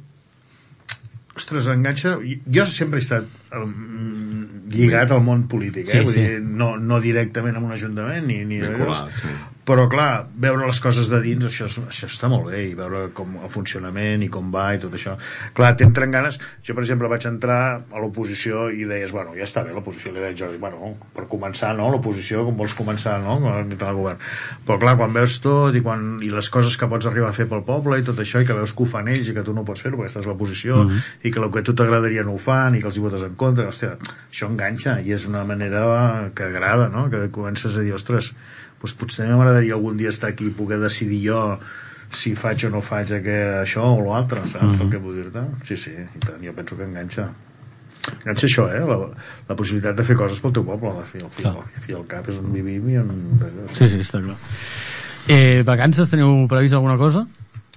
ostres, enganxa... Jo sempre he estat um, lligat al món polític, eh? Sí, Vull sí. dir, no, no directament amb un ajuntament, ni, ni Vinculat, sí. però clar, veure les coses de dins, això, és- això està molt bé, i veure com el funcionament i com va i tot això. Clar, t'entren ganes... Jo, per exemple, vaig entrar a l'oposició i deies, bueno, ja està bé l'oposició, li deia Jordi, bueno, per començar, no?, l'oposició, com vols començar, no?, quan entra al govern. Però clar, quan veus tot i, quan, i les coses que pots arribar a fer pel poble i tot això, i que veus que ho fan ells i que tu no pots fer-ho perquè estàs a l'oposició, Mhm. i que el que a tu t'agradaria no ho fan i que els hi votes en contra, hòstia, això enganxa i és una manera que agrada, no?, que comences a dir, ostres, doncs potser m'agradaria algun dia estar aquí i poder decidir jo si faig o no faig aquest, això o l'altre, saps Mhm. el que vull dir-te? Sí, sí, i tant, jo penso que enganxa. Enganxa això, eh? La, la possibilitat de fer coses pel teu poble, al fi, al fi, Clar. al fi al cap és on vivim i on... Sí, sí, està clar. Eh, vacances, teniu previst alguna cosa?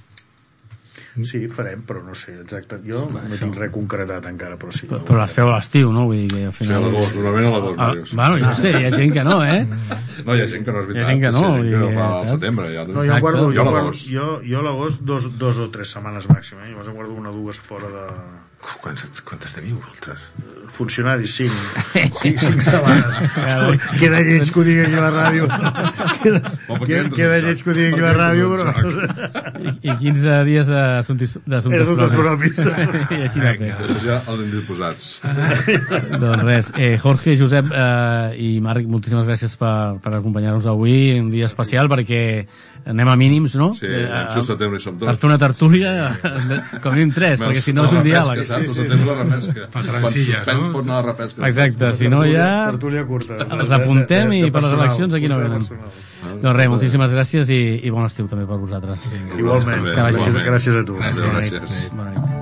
Sí, farem, però no sé exacte. Jo no tinc res concretat encara, però sí. Però, però les feu a l'estiu, no? Vull dir que al Sí, a final... l'agost, normalment a l'agost. Ah, Màrius. bueno, jo sé, hi ha gent que no, eh? No, hi ha gent que no és veritat. Hi ha gent que no, sí, hi ha gent i- que ho fa al saps? setembre. Ja, No, jo Exacte. guardo, Jo jo, a guardo, l'agost. jo, jo a l'agost dos, dos o tres setmanes màxim, eh? Llavors en guardo una o dues fora de, Quantes, quantes teniu vosaltres? Funcionaris, cinc. Cinc, cinc setmanes. Queda lleig que ho digui aquí a la ràdio. Queda, queda, queda lleig que ho digui aquí a la ràdio, però... I, i quinze dies d'assumptes propis. I així de fer. Ja els indisposats. Doncs res, eh, Jorge, Josep eh, i Marc, moltíssimes gràcies per, per acompanyar-nos avui, un dia especial, perquè anem a mínims, no? Sí, eh, al setembre hi som tots. Per fer una tertúlia, com a mínim tres, perquè si no és un diàleg. Sí, sí, sí. Setembre la repesca. Fa transilla, no? Pot anar a la repesca. Exacte, si no ja... Tertúlia curta. Els apuntem i per les eleccions aquí no venen. Doncs res, moltíssimes gràcies i, i bon estiu també per vosaltres. Igualment. Gràcies, gràcies a tu. Gràcies. Bona nit.